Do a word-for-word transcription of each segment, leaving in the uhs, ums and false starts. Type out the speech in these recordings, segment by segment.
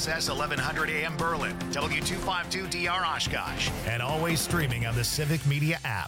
S S eleven hundred A M Berlin, W two fifty-two D R Oshkosh, and always streaming on the Civic Media app.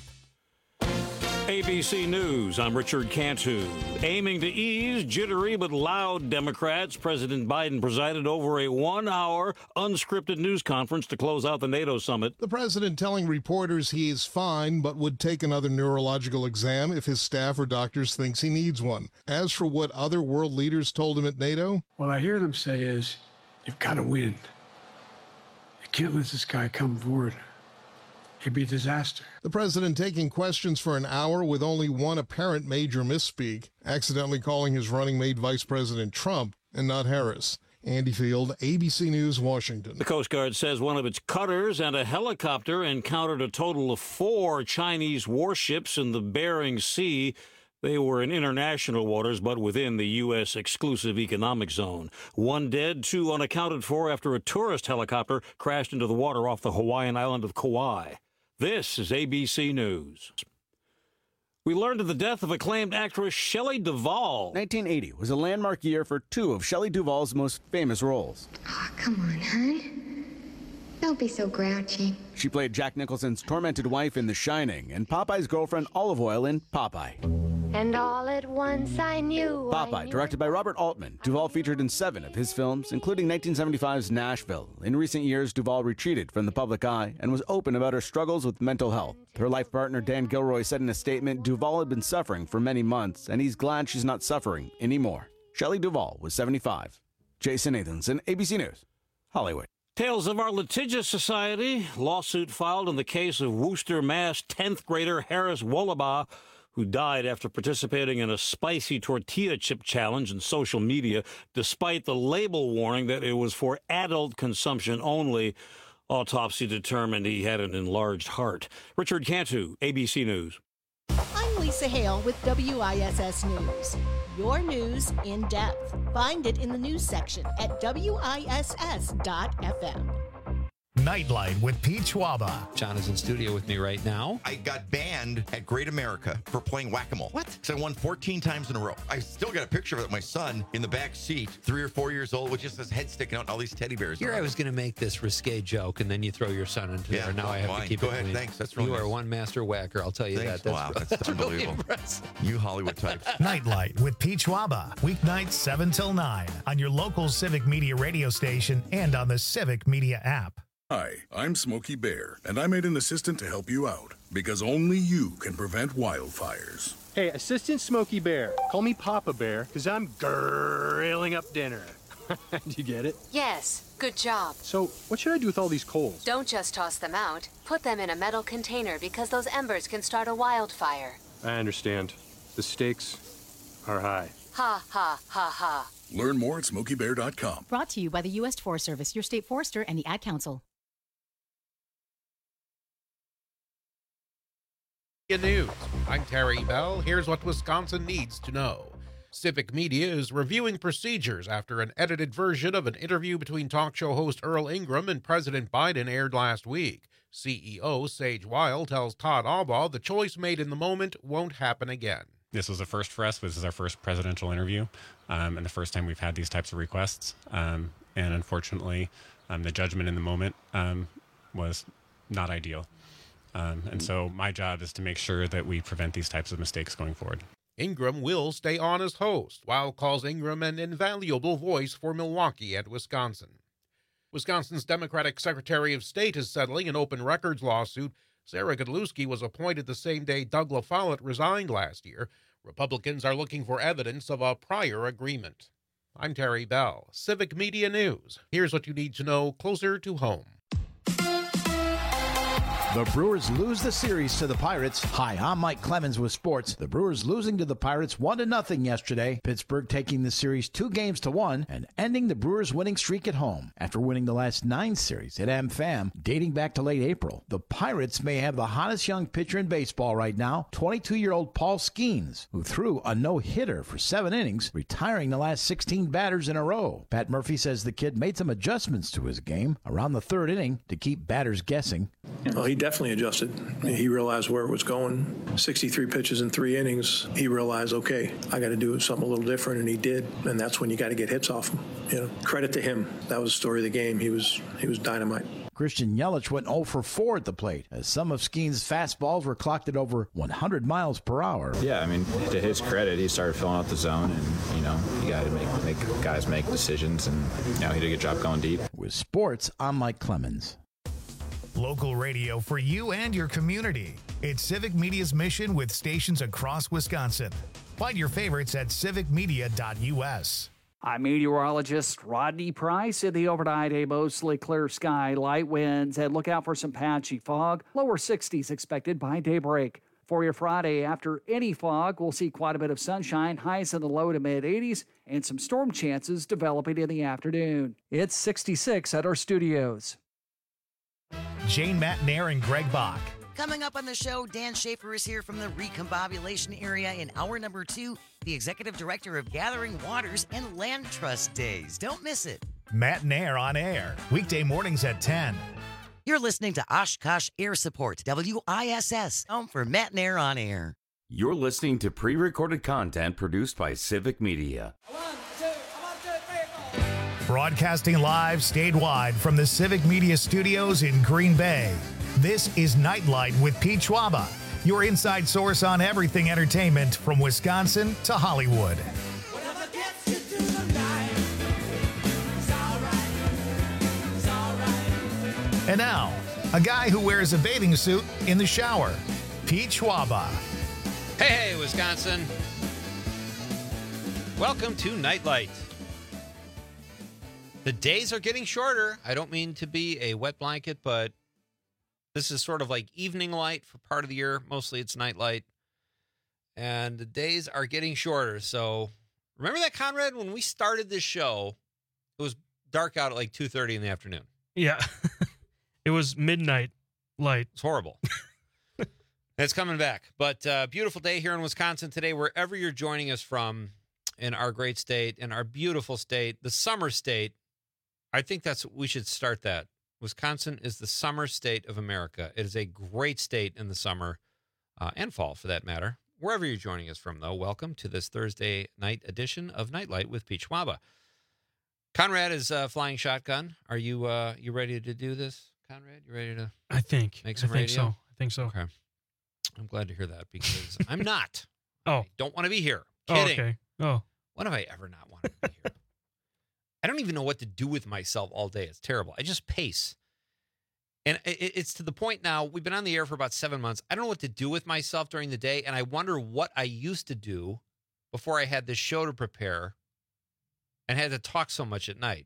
A B C News, I'm Richard Cantu. Aiming to ease jittery but loud Democrats, President Biden presided over a one-hour unscripted news conference to close out the NATO summit. The president telling reporters he is fine but would take another neurological exam if his staff or doctors thinks he needs one. As for what other world leaders told him at NATO, what I hear them say is, you've got to win. You can't let this guy come forward. It'd be a disaster. The president taking questions for an hour with only one apparent major misspeak, accidentally calling his running mate Vice President Trump and not Harris. Andy Field, A B C News, Washington. The Coast Guard says one of its cutters and a helicopter encountered a total of four Chinese warships in the Bering Sea. They were in international waters, but within the U S exclusive economic zone. One dead, two unaccounted for after a tourist helicopter crashed into the water off the Hawaiian island of Kauai. This is A B C News. We learned of the death of acclaimed actress Shelley Duvall. nineteen eighty was a landmark year for two of Shelley Duvall's most famous roles. Oh, come on, hon. Don't be so grouchy. She played Jack Nicholson's tormented wife in The Shining and Popeye's girlfriend Olive Oyl in Popeye. And all at once I knew. Popeye, I knew. directed by Robert Altman. Duvall featured in seven of his films, including nineteen seventy-five's Nashville. In recent years, Duvall retreated from the public eye and was open about her struggles with mental health. Her life partner, Dan Gilroy, said in a statement, Duvall had been suffering for many months, and he's glad she's not suffering anymore. Shelley Duvall was seventy-five. Jason Nathanson, A B C News, Hollywood. Tales of our litigious society. Lawsuit filed in the case of Worcester, Mass. tenth grader Harris Wollaba, who died after participating in a spicy tortilla chip challenge in social media, despite the label warning that it was for adult consumption only. Autopsy determined he had an enlarged heart. Richard Cantu, A B C News. I'm Lisa Hale with W I S S News. Your news in depth. Find it in the news section at W I S S dot F M. Nightlight with Pete Schwaba. John is in studio with me right now. I got banned at Great America for playing whack-a-mole. What? So I won fourteen times in a row. I still got a picture of it, my son in the back seat, three or four years old, with just his head sticking out and all these teddy bears. Here I was going to make this risque joke, and then you throw your son into yeah, there. Now well, I have fine. to keep Go it ahead. clean. Thanks. That's really You nice. are one master whacker, I'll tell you Thanks. that. That's, wow, that's, that's unbelievable. Really impressive. You Hollywood types. Nightlight with Pete Schwaba. Weeknights seven till nine on your local Civic Media radio station and on the Civic Media app. Hi, I'm Smokey Bear, and I made an assistant to help you out, because only you can prevent wildfires. Hey, Assistant Smokey Bear, call me Papa Bear, because I'm grilling up dinner. Do you get it? Yes, good job. So, what should I do with all these coals? Don't just toss them out. Put them in a metal container because those embers can start a wildfire. I understand. The stakes are high. Ha, ha, ha, ha. Learn more at smokey bear dot com. Brought to you by the U S Forest Service, your state forester, and the Ad Council. News. I'm Terry Bell. Here's what Wisconsin needs to know. Civic Media is reviewing procedures after an edited version of an interview between talk show host Earl Ingram and President Biden aired last week. C E O Sage Weil tells Todd Albaugh the choice made in the moment won't happen again. This was a first for us. This is our first presidential interview, um, and the first time we've had these types of requests. Um, and unfortunately, um, the judgment in the moment um, was not ideal. Um, and so my job is to make sure that we prevent these types of mistakes going forward. Ingram will stay on as host, while calls Ingram an invaluable voice for Milwaukee and Wisconsin. Wisconsin's Democratic Secretary of State is settling an open records lawsuit. Sarah Godlewski was appointed the same day Doug LaFollette resigned last year. Republicans are looking for evidence of a prior agreement. I'm Terry Bell, Civic Media News. Here's what you need to know closer to home. The Brewers lose the series to the Pirates. Hi, I'm Mike Clemens with sports. The Brewers losing to the Pirates one to nothing yesterday. Pittsburgh taking the series two games to one and ending the Brewers winning streak at home. After winning the last nine series at AmFam dating back to late April, the Pirates may have the hottest young pitcher in baseball right now, twenty-two-year-old Paul Skeens, who threw a no-hitter for seven innings, retiring the last sixteen batters in a row. Pat Murphy says the kid made some adjustments to his game around the third inning to keep batters guessing. Well, he definitely adjusted. He realized where it was going. sixty-three pitches in three innings. He realized, okay, I got to do something a little different, and he did. And that's when you got to get hits off him. You know, credit to him. That was the story of the game. He was he was dynamite. Christian Yelich went oh for four at the plate, as some of Skeen's fastballs were clocked at over one hundred miles per hour. Yeah, I mean, to his credit, he started filling out the zone, and, you know, you got to make, make guys make decisions, and, you know, he did a good job going deep. With sports, I'm Mike Clemens. Local radio for you and your community. It's Civic Media's mission with stations across Wisconsin. Find your favorites at civic media dot u s. I'm meteorologist Rodney Price. In the overnight, a mostly clear sky, light winds, and look out for some patchy fog. Lower sixties expected by daybreak. For your Friday, after any fog, we'll see quite a bit of sunshine, highs in the low to mid eighties, and some storm chances developing in the afternoon. It's sixty-six at our studios. Jane Matnair and Greg Bach. Coming up on the show, Dan Schaefer is here from the Recombobulation area in hour number two, the executive director of Gathering Waters and Land Trust Days. Don't miss it. Matt Nair on air, weekday mornings at ten. You're listening to Oshkosh Air Support, W I S S, home for Matt Nair on air. You're listening to pre-recorded content produced by Civic Media. Broadcasting live statewide from the Civic Media Studios in Green Bay. This is Nightlight with Pete Schwaba, your inside source on everything entertainment from Wisconsin to Hollywood. And now, a guy who wears a bathing suit in the shower, Pete Schwaba. Hey, hey, Wisconsin. Welcome to Nightlight. The days are getting shorter. I don't mean to be a wet blanket, but this is sort of like evening light for part of the year. Mostly it's nightlight. And the days are getting shorter. So remember that, Conrad, when we started this show, it was dark out at like two thirty in the afternoon. Yeah. It was midnight light. It's horrible. It's coming back. But uh, beautiful day here in Wisconsin today, wherever you're joining us from in our great state, in our beautiful state, the summer state. I think that's we should start that. Wisconsin is the summer state of America. It is a great state in the summer uh, and fall, for that matter. Wherever you're joining us from, though, welcome to this Thursday night edition of Nightlight with Pete Schwaba. Conrad is uh, flying shotgun. Are you uh, you ready to do this, Conrad? You ready to? I think. Make some I think radio? so. I think so. Okay. I'm glad to hear that because I'm not. Oh. I don't want to be here. Oh, Kidding. okay. Oh. When have I ever not wanted to be here? I don't even know what to do with myself all day. It's terrible. I just pace. And it's to the point now, we've been on the air for about seven months. I don't know what to do with myself during the day, and I wonder what I used to do before I had this show to prepare and had to talk so much at night.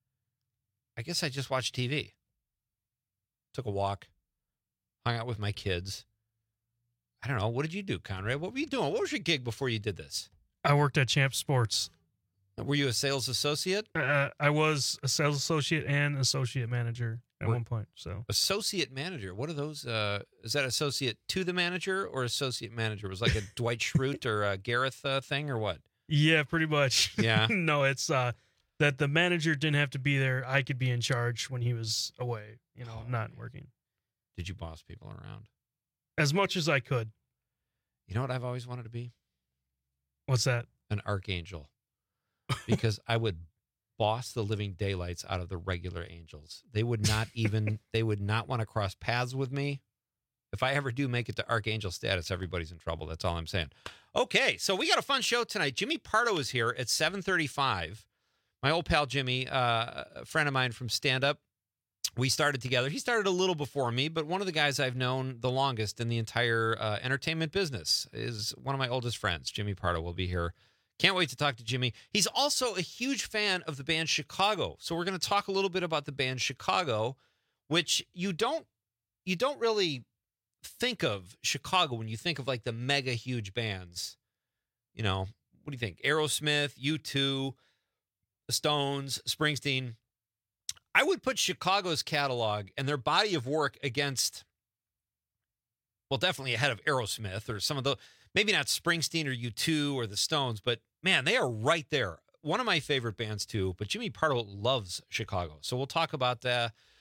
I guess I just watched T V. Took a walk. Hung out with my kids. I don't know. What did you do, Conrad? What were you doing? What was your gig before you did this? I worked at Champ Sports. Were you a sales associate? Uh, I was a sales associate and associate manager at What? one point. So Associate manager. What are those? Uh, is that associate to the manager or associate manager? Was it like a Dwight Schrute or a Gareth uh, thing or what? yeah, pretty much. Yeah. No, it's uh, that the manager didn't have to be there. I could be in charge when he was away, you know, Oh, not working. Did you boss people around? As much as I could. You know what I've always wanted to be? What's that? An archangel. Because I would boss the living daylights out of the regular angels. They would not even, they would not want to cross paths with me. If I ever do make it to archangel status, everybody's in trouble. That's all I'm saying. Okay, so we got a fun show tonight. Jimmy Pardo is here at seven thirty-five. My old pal Jimmy, uh, a friend of mine from stand-up. We started together. He started a little before me, but one of the guys I've known the longest in the entire uh, entertainment business is one of my oldest friends. Jimmy Pardo will be here. Can't wait to talk to Jimmy. He's also a huge fan of the band Chicago. So we're going to talk a little bit about the band Chicago, which you don't you don't really think of Chicago when you think of like the mega huge bands. You know, what do you think? Aerosmith, U two, the Stones, Springsteen. I would put Chicago's catalog and their body of work against, well, definitely ahead of Aerosmith or some of the, maybe not Springsteen or U two or the Stones, but man, they are right there. One of my favorite bands too, but Jimmy Pardo loves Chicago. So we'll talk about that.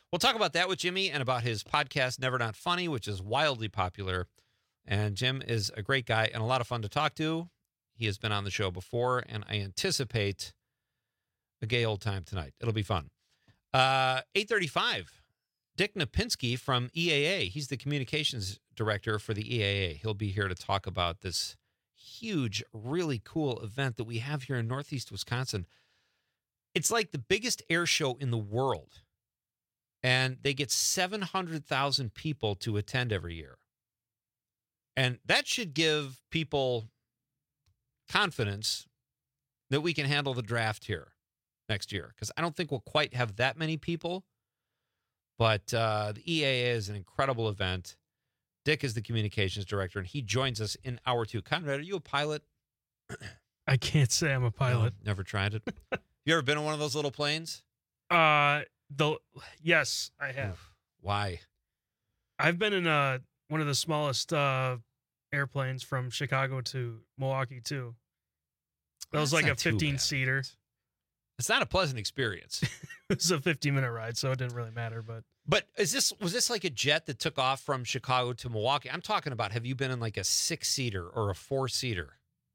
We'll talk about that with Jimmy and about his podcast, Never Not Funny, which is wildly popular. And Jim is a great guy and a lot of fun to talk to. He has been on the show before, and I anticipate a gay old time tonight. It'll be fun. Uh, eight thirty-five, Dick Napinski from E A A. He's the communications director for the E A A. He'll be here to talk about this huge, really cool event that we have here in Northeast Wisconsin. It's like the biggest air show in the world, and they get seven hundred thousand people to attend every year. And that should give people confidence that we can handle the draft here next year, because I don't think we'll quite have that many people. But uh, the E A A is an incredible event. Dick is the communications director, and he joins us in hour two. Conrad, are you a pilot? I can't say I'm a pilot. No, never tried it. You ever been on one of those little planes? Uh, the yes, I have. Oof. Why? I've been in uh one of the smallest uh, airplanes from Chicago to Milwaukee too. That was That's like a not too fifteen bad. seater. It's not a pleasant experience. It was a fifty minute ride, so it didn't really matter. But But is this was this like a jet that took off from Chicago to Milwaukee? I'm talking about, have you been in like a six seater or a four seater?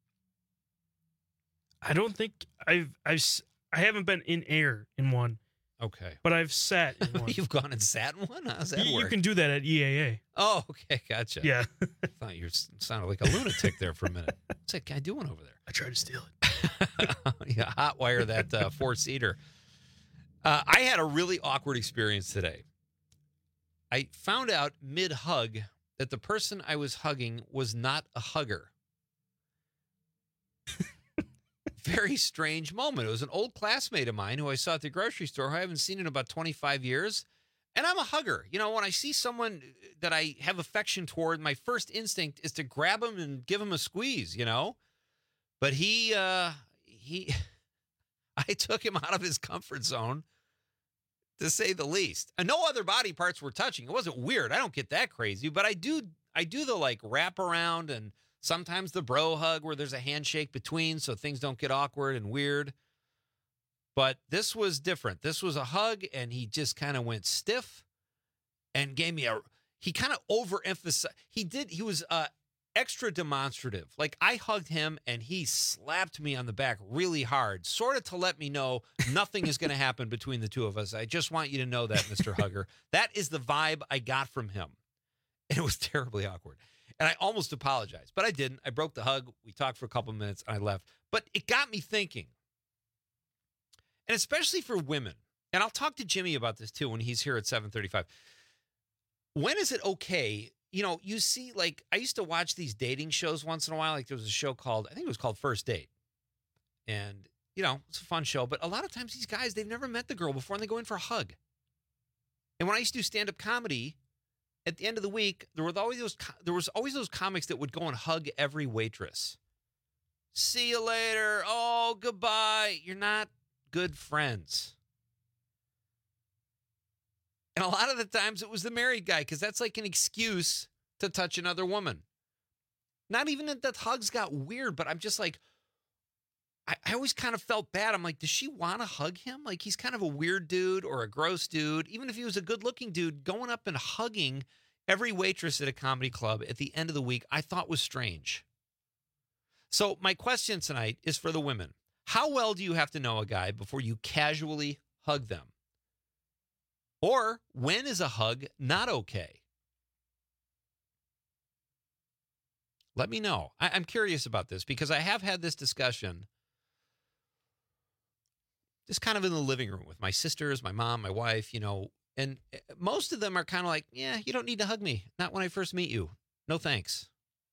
I don't think I've I've s- I haven't been in air in one. Okay. But I've sat in one. You've gone and sat in one? How does that you, work? you can do that at E A A. Oh, okay, gotcha. Yeah. I thought you sounded like a lunatic there for a minute. What's that guy doing over there? I tried to steal it. Yeah, hot wire that uh, four seater. Uh, I had a really awkward experience today. I found out mid hug that the person I was hugging was not a hugger. Very strange moment. It was an old classmate of mine who I saw at the grocery store who I haven't seen in about twenty-five years. And I'm a hugger. You know, when I see someone that I have affection toward, my first instinct is to grab him and give him a squeeze, you know? But he, uh, he, I took him out of his comfort zone, to say the least. And no other body parts were touching. It wasn't weird. I don't get that crazy, but I do, I do the like wrap around and sometimes the bro hug where there's a handshake between so things don't get awkward and weird. But this was different. This was a hug, and he just kind of went stiff and gave me a, he kind of overemphasized. He did, he was uh, extra demonstrative. Like I hugged him and he slapped me on the back really hard, sort of to let me know nothing is going to happen between the two of us. I just want you to know that, Mister Hugger. That is the vibe I got from him. And it was terribly awkward. And I almost apologized, but I didn't. I broke the hug. We talked for a couple minutes and I left. But it got me thinking. And especially for women, and I'll talk to Jimmy about this too when he's here at seven thirty-five. When is it okay? You know, you see, like, I used to watch these dating shows once in a while. Like, there was a show called, I think it was called First Date. And, you know, it's a fun show. But a lot of times these guys, they've never met the girl before and they go in for a hug. And when I used to do stand-up comedy, at the end of the week, there was always those, there was always those comics that would go and hug every waitress. See you later. Oh, goodbye. You're not good friends. And a lot of the times it was the married guy, because that's like an excuse to touch another woman. Not even that the hugs got weird, but I'm just like, I, I always kind of felt bad. I'm like, does she want to hug him? Like, he's kind of a weird dude or a gross dude. Even if he was a good looking dude, going up and hugging every waitress at a comedy club at the end of the week, I thought was strange. So my question tonight is for the women. How well do you have to know a guy before you casually hug them? Or when is a hug not okay? Let me know. I, I'm curious about this because I have had this discussion just kind of in the living room with my sisters, my mom, my wife, you know, and most of them are kind of like, yeah, you don't need to hug me. Not when I first meet you. No thanks.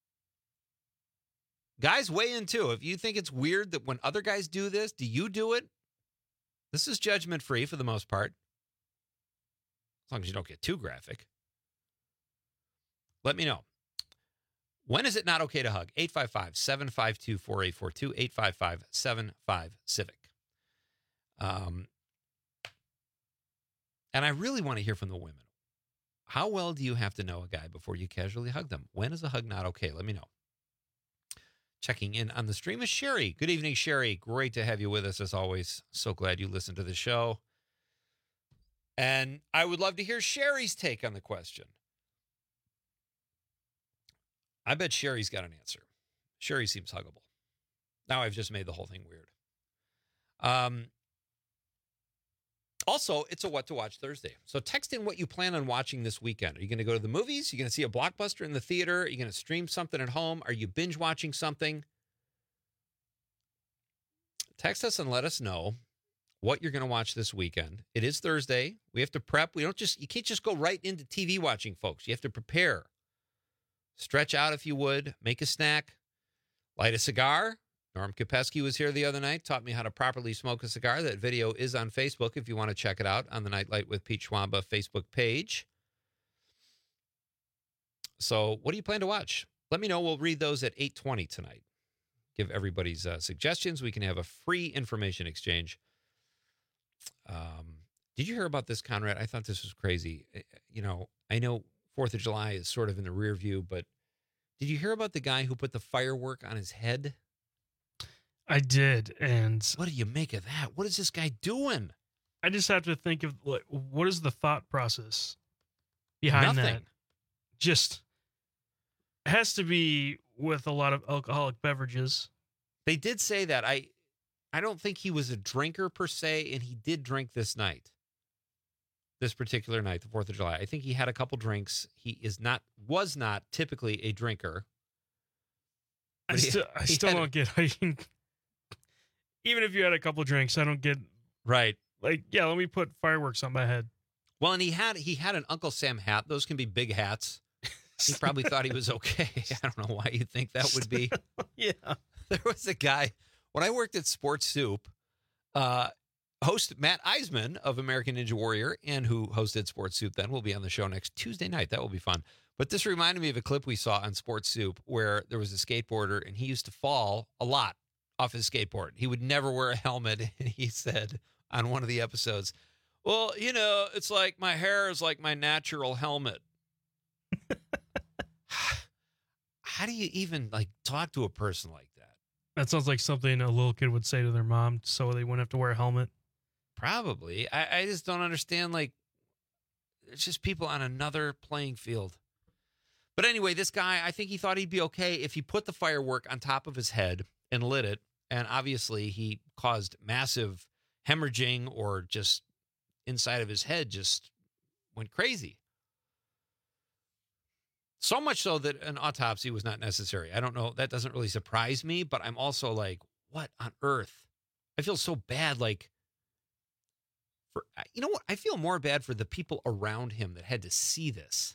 Guys, weigh in too. If you think it's weird that when other guys do this, do you do it? This is judgment free for the most part. As long as you don't get too graphic. Let me know. When is it not okay to hug? eight five five, seven five two, four eight four two, eight five five, seven five, civic. Um, and I really want to hear from the women. How well do you have to know a guy before you casually hug them? When is a hug not okay? Let me know. Checking in on the stream is Sherry. Good evening, Sherry. Great to have you with us as always. So glad you listened to the show. And I would love to hear Sherry's take on the question. I bet Sherry's got an answer. Sherry seems huggable. Now I've just made the whole thing weird. Um. Also, it's a What to Watch Thursday. So text in what you plan on watching this weekend. Are you going to go to the movies? Are you going to see a blockbuster in the theater? Are you going to stream something at home? Are you binge watching something? Text us and let us know what you're going to watch this weekend. It is Thursday. We have to prep. We don't just, you can't just go right into T V watching, folks. You have to prepare. Stretch out if you would. Make a snack. Light a cigar. Norm Kopesky was here the other night, taught me how to properly smoke a cigar. That video is on Facebook if you want to check it out on the Nightlight with Pete Schwaba Facebook page. So what do you plan to watch? Let me know. We'll read those at eight twenty tonight. Give everybody's uh, suggestions. We can have a free information exchange. Um, did you hear about this, Conrad? I thought this was crazy. You know, I know fourth of July is sort of in the rear view, but did you hear about the guy who put the firework on his head? I did, and what do you make of that? What is this guy doing? I just have to think of like, what is the thought process behind Nothing. that? Just it has to be with a lot of alcoholic beverages. They did say that. I, I don't think he was a drinker per se, and he did drink this night. This particular night, the fourth of July. I think he had a couple drinks. He is not, was not typically a drinker. I still, I still don't get. I mean, even if you had a couple drinks, I don't get. Right. Like, yeah, let me put fireworks on my head. Well, and he had he had an Uncle Sam hat. Those can be big hats. He probably thought he was okay. I don't know why you think that would be. Yeah. There was a guy when I worked at Sports Soup. Uh, host Matt Eisman of American Ninja Warrior, and who hosted Sports Soup then, will be on the show next Tuesday night. That will be fun. But this reminded me of a clip we saw on Sports Soup where there was a skateboarder and he used to fall a lot off his skateboard. He would never wear a helmet. And he said on one of the episodes, well, you know, it's like my hair is like my natural helmet. How do you even like talk to a person like that? That sounds like something a little kid would say to their mom so they wouldn't have to wear a helmet. Probably. I, I just don't understand. Like, it's just people on another playing field. But anyway, this guy, I think he thought he'd be okay if he put the firework on top of his head and lit it. And obviously he caused massive hemorrhaging, or just inside of his head just went crazy. So much so that an autopsy was not necessary. I don't know. That doesn't really surprise me, but I'm also like, what on earth? I feel so bad. Like, for, you know what? I feel more bad for the people around him that had to see this.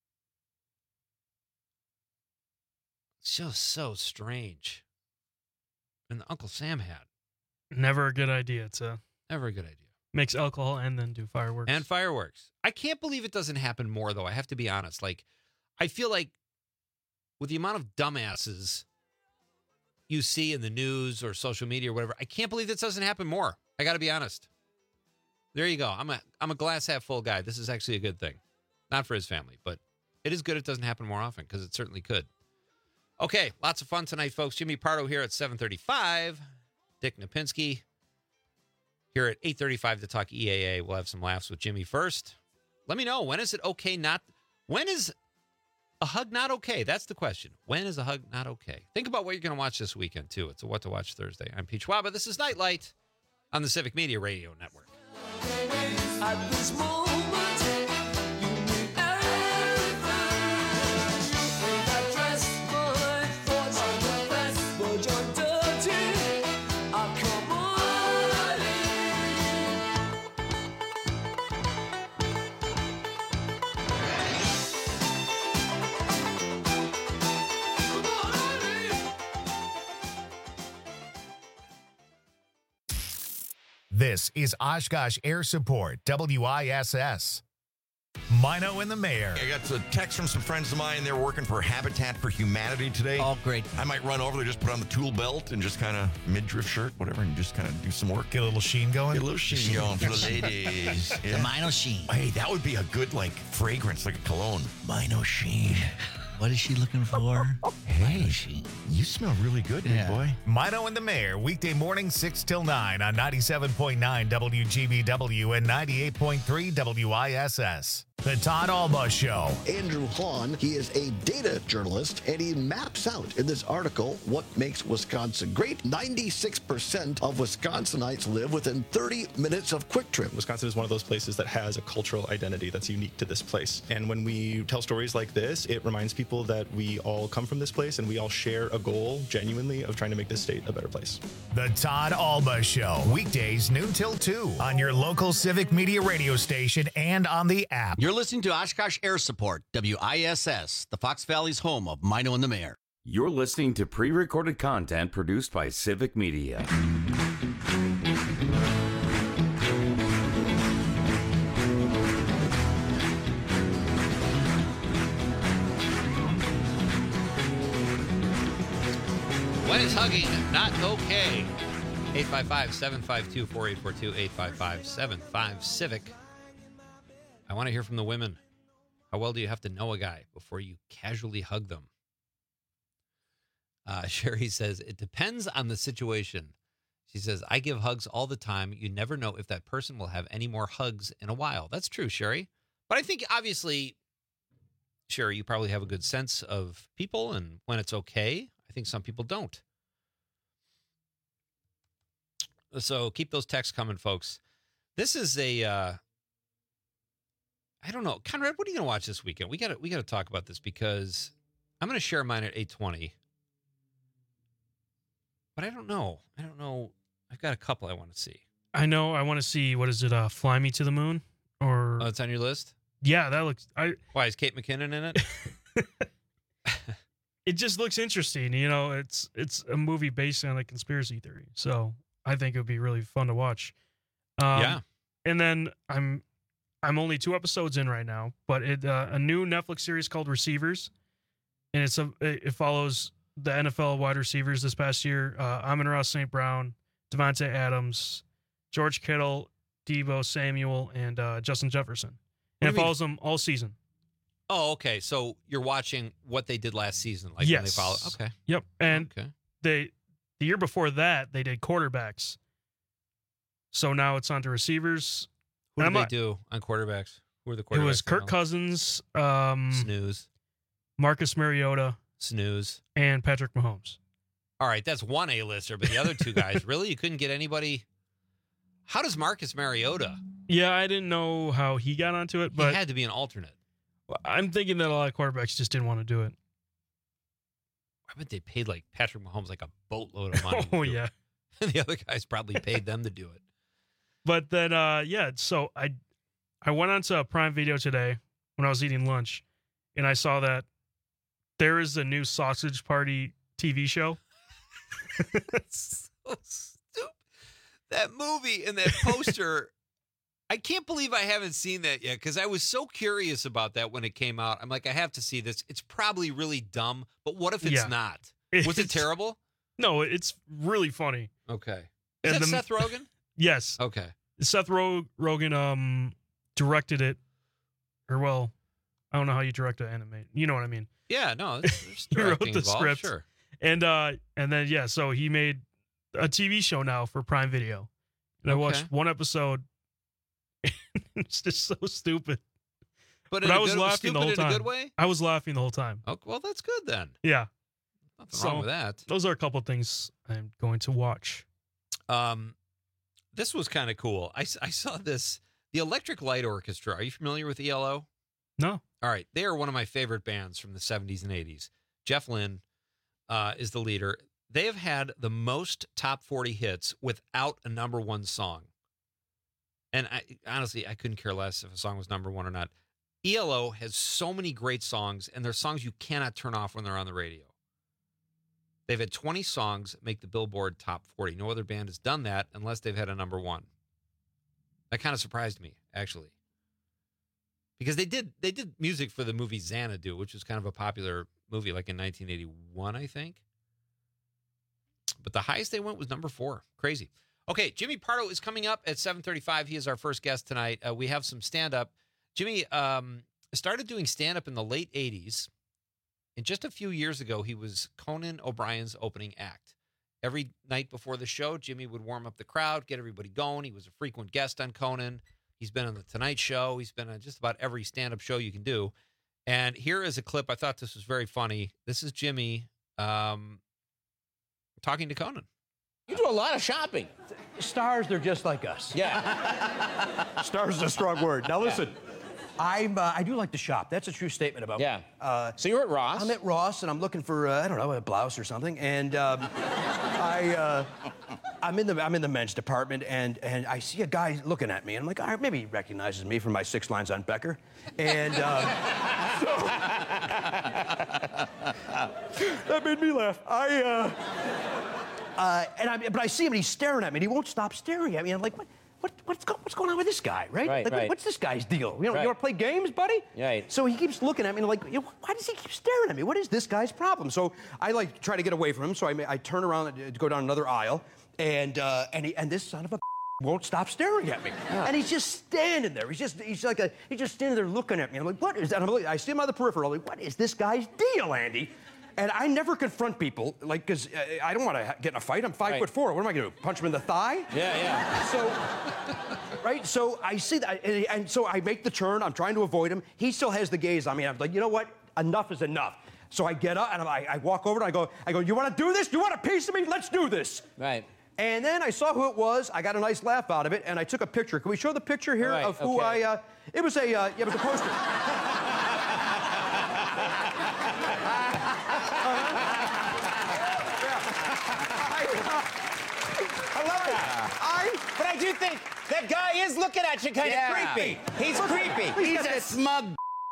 It's just so strange. And the Uncle Sam hat. Never a good idea to Never a good idea. Mix alcohol and then do fireworks. And fireworks. I can't believe it doesn't happen more, though. I have to be honest. Like, I feel like with the amount of dumbasses you see in the news or social media or whatever, I can't believe this doesn't happen more. I got to be honest. There you go. I'm a I'm a glass half full guy. This is actually a good thing. Not for his family, but it is good it doesn't happen more often, because it certainly could. Okay, lots of fun tonight, folks. Jimmy Pardo here at seven thirty-five. Dick Napinski here at eight thirty-five to talk E A A. We'll have some laughs with Jimmy first. Let me know, when is it okay not... When is a hug not okay? That's the question. When is a hug not okay? Think about what you're going to watch this weekend, too. It's a What to Watch Thursday. I'm Pete Schwaba. This is Nightlight on the Civic Media Radio Network. At this moment, you need everything. When I dress my thoughts on the best, but you're dirty. I'll come on This is Oshkosh Air Support, W I S S. Mino and the Mayor. I got a text from some friends of mine. They're working for Habitat for Humanity today. Oh, great. I might run over there, just put on the tool belt and just kind of midriff shirt, whatever, and just kind of do some work. Get a little sheen going? Get a little sheen going for the ladies. Yeah. The Mino Sheen. Hey, that would be a good, like, fragrance, like a cologne. Mino Sheen. What is she looking for? Hey, you smell really good, big Yeah. boy. Mino and the Mayor, weekday morning six till nine on ninety-seven point nine W G B W and ninety-eight point three W I S S. The Todd Alba Show. Andrew Hahn, he is a data journalist, and he maps out in this article what makes Wisconsin great. ninety-six percent of Wisconsinites live within thirty minutes of Quick Trip. Wisconsin is one of those places that has a cultural identity that's unique to this place. And when we tell stories like this, it reminds people that we all come from this place and we all share a goal, genuinely, of trying to make this state a better place. The Todd Alba Show, weekdays noon till two on your local Civic Media radio station and on the app. You're listening to Oshkosh Air Support, W I S S, the Fox Valley's home of Mino and the Mayor. You're listening to pre-recorded content produced by Civic Media. When is hugging not okay? eight five five, seven five two, four eight four two, eight five five, seven five Civic. I want to hear from the women. How well do you have to know a guy before you casually hug them? Uh, Sherry says, it depends on the situation. She says, I give hugs all the time. You never know if that person will have any more hugs in a while. That's true, Sherry. But I think, obviously, Sherry, you probably have a good sense of people and when it's okay. I think some people don't. So keep those texts coming, folks. This is a... Uh, I don't know. Conrad, what are you going to watch this weekend? We got to we got to talk about this because I'm going to share mine at eight twenty. But I don't know. I don't know. I've got a couple I want to see. I know. I want to see, what is it, uh, Fly Me to the Moon? Or Oh, it's on your list? Yeah, that looks... I. Why, is Kate McKinnon in it? It just looks interesting. You know, it's it's a movie based on a conspiracy theory. So I think it would be really fun to watch. Um, Yeah. And then I'm... I'm only two episodes in right now, but it uh, a new Netflix series called Receivers, and it's a it follows the N F L wide receivers this past year: uh, Amon-Ra Saint Brown, Devontae Adams, George Kittle, Deebo Samuel, and uh, Justin Jefferson. And What it do you follows them all season. Oh, okay. So you're watching what they did last season, like yes. when they follow. Okay. Yep. And Okay. they the year before that they did quarterbacks. So now it's on to receivers. Who And did I'm they not- do on quarterbacks? Who are the quarterbacks? It was they Kirk followed? Cousins, um, Snooze. Marcus Mariota, Snooze. and Patrick Mahomes. All right, that's one A-lister, but the other two guys, really? You couldn't get anybody? How does Marcus Mariota? Yeah, I didn't know how he got onto it, but he had to be an alternate. I'm thinking that a lot of quarterbacks just didn't want to do it. I bet they paid like Patrick Mahomes like a boatload of money. to Oh do it. yeah. And the other guys probably paid them to do it. But then, uh, yeah. So I, I went onto Prime Video today when I was eating lunch, and I saw that there is a new Sausage Party T V show. So stupid. That movie and that poster. I can't believe I haven't seen that yet because I was so curious about that when it came out. I'm like, I have to see this. It's probably really dumb, but what if it's Yeah. not? Was it It's- terrible? No, it's really funny. Okay. Is And that the- Seth Rogen? Yes. Okay. Seth Ro- Rogen um directed it, or well, I don't know how you direct an anime. You know what I mean? Yeah, no, there's, there's He wrote directing the involved, script, sure. and uh, and then yeah, so he made a T V show now for Prime Video, and I Okay. watched one episode. And it's just so stupid. But, But in I a was good, laughing the stupid whole in time. a good way? I was laughing the whole time. Oh, well, that's good then. Yeah. Nothing wrong with that. Those are a couple things I'm going to watch. Um, this was kind of cool. I, s- I saw this. The Electric Light Orchestra. Are you familiar with E L O? No. All right. They are one of my favorite bands from the seventies and eighties. Jeff Lynne uh, is the leader. They have had the most top forty hits without a number one song. And I honestly, I couldn't care less if a song was number one or not. E L O has so many great songs, and they're songs you cannot turn off when they're on the radio. They've had twenty songs make the Billboard top forty. No other band has done that unless they've had a number one. That kind of surprised me, actually. Because they did they did music for the movie Xanadu, which was kind of a popular movie like in nineteen eighty-one, I think. But the highest they went was number four. Crazy. Okay, Jimmy Pardo is coming up at seven thirty-five. He is our first guest tonight. Uh, we have some stand-up. Jimmy um, started doing stand-up in the late eighties And just a few years ago, he was Conan O'Brien's opening act. Every night before the show, Jimmy would warm up the crowd, get everybody going. He was a frequent guest on Conan. He's been on The Tonight Show. He's been on just about every stand-up show you can do. And here is a clip. I thought this was very funny. This is Jimmy um, talking to Conan. You do a lot of shopping. Stars, they're just like us. Yeah. Stars is a strong word. Now listen, I'm uh, I do like to shop. That's a true statement about Yeah. me. Uh, so you're at Ross. I'm at Ross, and I'm looking for uh, I don't know, a blouse or something. And um, I uh, I'm in the I'm in the men's department, and and I see a guy looking at me, and I'm like, all right, maybe he recognizes me from my six lines on Becker. And um, so that made me laugh. I. Uh, Uh, and I, but I see him, and he's staring at me, and he won't stop staring at me. And I'm like, what, what, what's, go, what's going on with this guy, right? Right, like, right. What's this guy's deal? You know, Right. you want to play games, buddy? Right. So he keeps looking at me, and I'm like, you know, why does he keep staring at me? What is this guy's problem? So I like try to get away from him. So I, I turn around to go down another aisle, and uh, and he, and this son of a won't stop staring at me. And he's just standing there. He's just he's like a he's just standing there looking at me. I'm like, what is that? I'm like, I see him on the peripheral. I'm like, what is this guy's deal, Andy? And I never confront people, like, because uh, I don't want to get in a fight. I'm five Right. foot four. What am I going to do? Punch him in the thigh? Yeah, yeah. So, right? So I see that, and, and so I make the turn. I'm trying to avoid him. He still has the gaze on me. I'm like, you know what? Enough is enough. So I get up and I, I walk over and I go, I go, you want to do this? You want a piece of me? Let's do this. Right. And then I saw who it was. I got a nice laugh out of it, and I took a picture. Can we show the picture here Right, of who okay. I? Uh, it was a, uh, yeah, it was a poster. I love that. I, but I do think that guy is looking at you kind of Yeah. creepy. He's creepy. He's He's got a that- smug.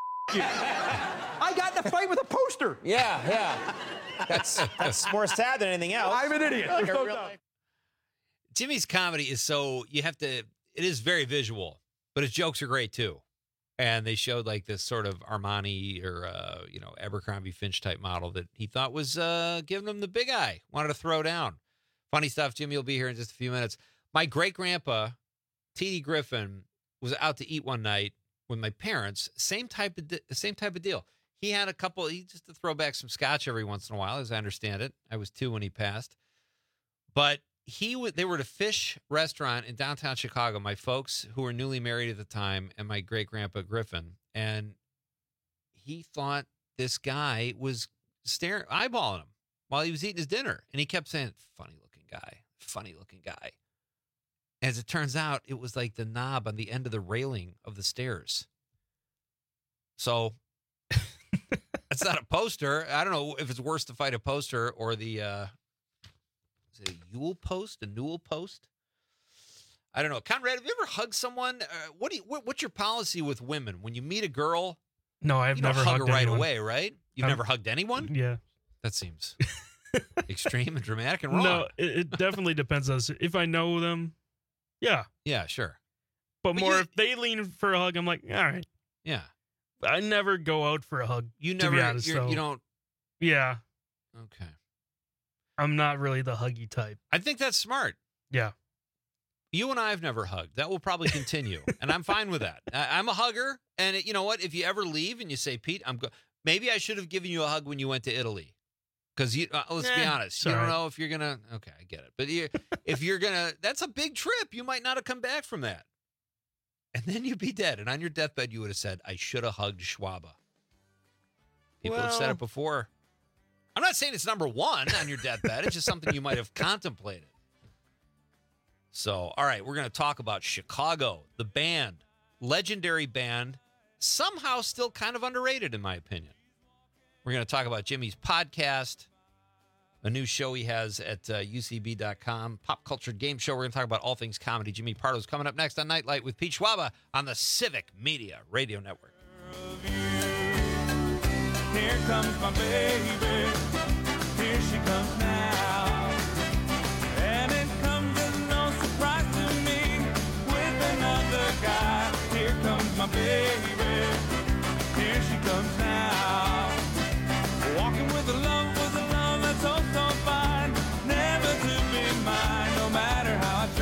I got in a fight with a poster. Yeah, yeah. That's that's more sad than anything else. I'm an idiot. Like There's a no real- doubt. Jimmy's comedy is so, you have to, it is very visual, but his jokes are great too. And they showed like this sort of Armani or, uh, you know, Abercrombie Finch type model that he thought was uh, giving him the big eye, wanted to throw down. Funny stuff. Jimmy will be here in just a few minutes. My great grandpa, T D Griffin, was out to eat one night with my parents. Same type of, di- same type of deal. He had a couple, he just to throw back some scotch every once in a while, as I understand it. I was two when he passed. But he would, they were at a fish restaurant in downtown Chicago, my folks who were newly married at the time, and my great grandpa Griffin. And he thought this guy was staring, eyeballing him while he was eating his dinner. And he kept saying, funny looking guy, funny looking guy. As it turns out, it was like the knob on the end of the railing of the stairs. So it's not a poster. I don't know if it's worse to fight a poster or the, uh, is it a Yule post, a Newell post? I don't know. Conrad, have you ever hugged someone? Uh, what do you, what, what's your policy with women? When you meet a girl, No, I've you don't never hug her hugged right anyone. away, right? You've I'm- never hugged anyone? Yeah. That seems extreme and dramatic and wrong. No, it, it definitely depends on if I know them. Yeah. Yeah, sure. But, But more you- if they lean for a hug, I'm like, all right. Yeah. I never go out for a hug. You to never, be honest, you're, though. you don't. Yeah. Okay. I'm not really the huggy type. I think that's smart. Yeah. You and I have never hugged. That will probably continue, and I'm fine with that. I, I'm a hugger, and it, you know what? If you ever leave and you say, Pete, I'm go- maybe I should have given you a hug when you went to Italy, because you. Uh, let's be Eh, honest, you sorry. don't know if you're gonna. Okay, I get it, but you, if you're gonna, that's a big trip. You might not have come back from that, and then you'd be dead. And on your deathbed, you would have said, "I should have hugged Schwaba." People have said Well- it before. I'm not saying it's number one on your deathbed. It's just something you might have contemplated. So, all right, we're going to talk about Chicago, the band, legendary band, somehow still kind of underrated, in my opinion. We're going to talk about Jimmy's podcast, a new show he has at uh, U C B dot com, Pop Culture Game Show. We're going to talk about all things comedy. Jimmy Pardo's coming up next on Nightlight with Pete Schwaba on the Civic Media Radio Network. Here comes my baby. Here she comes now. And it comes as no surprise to me with another guy. Here comes my baby. Here she comes now. Walking with a love, with a love that's oh so fine. Never to be mine, no matter how I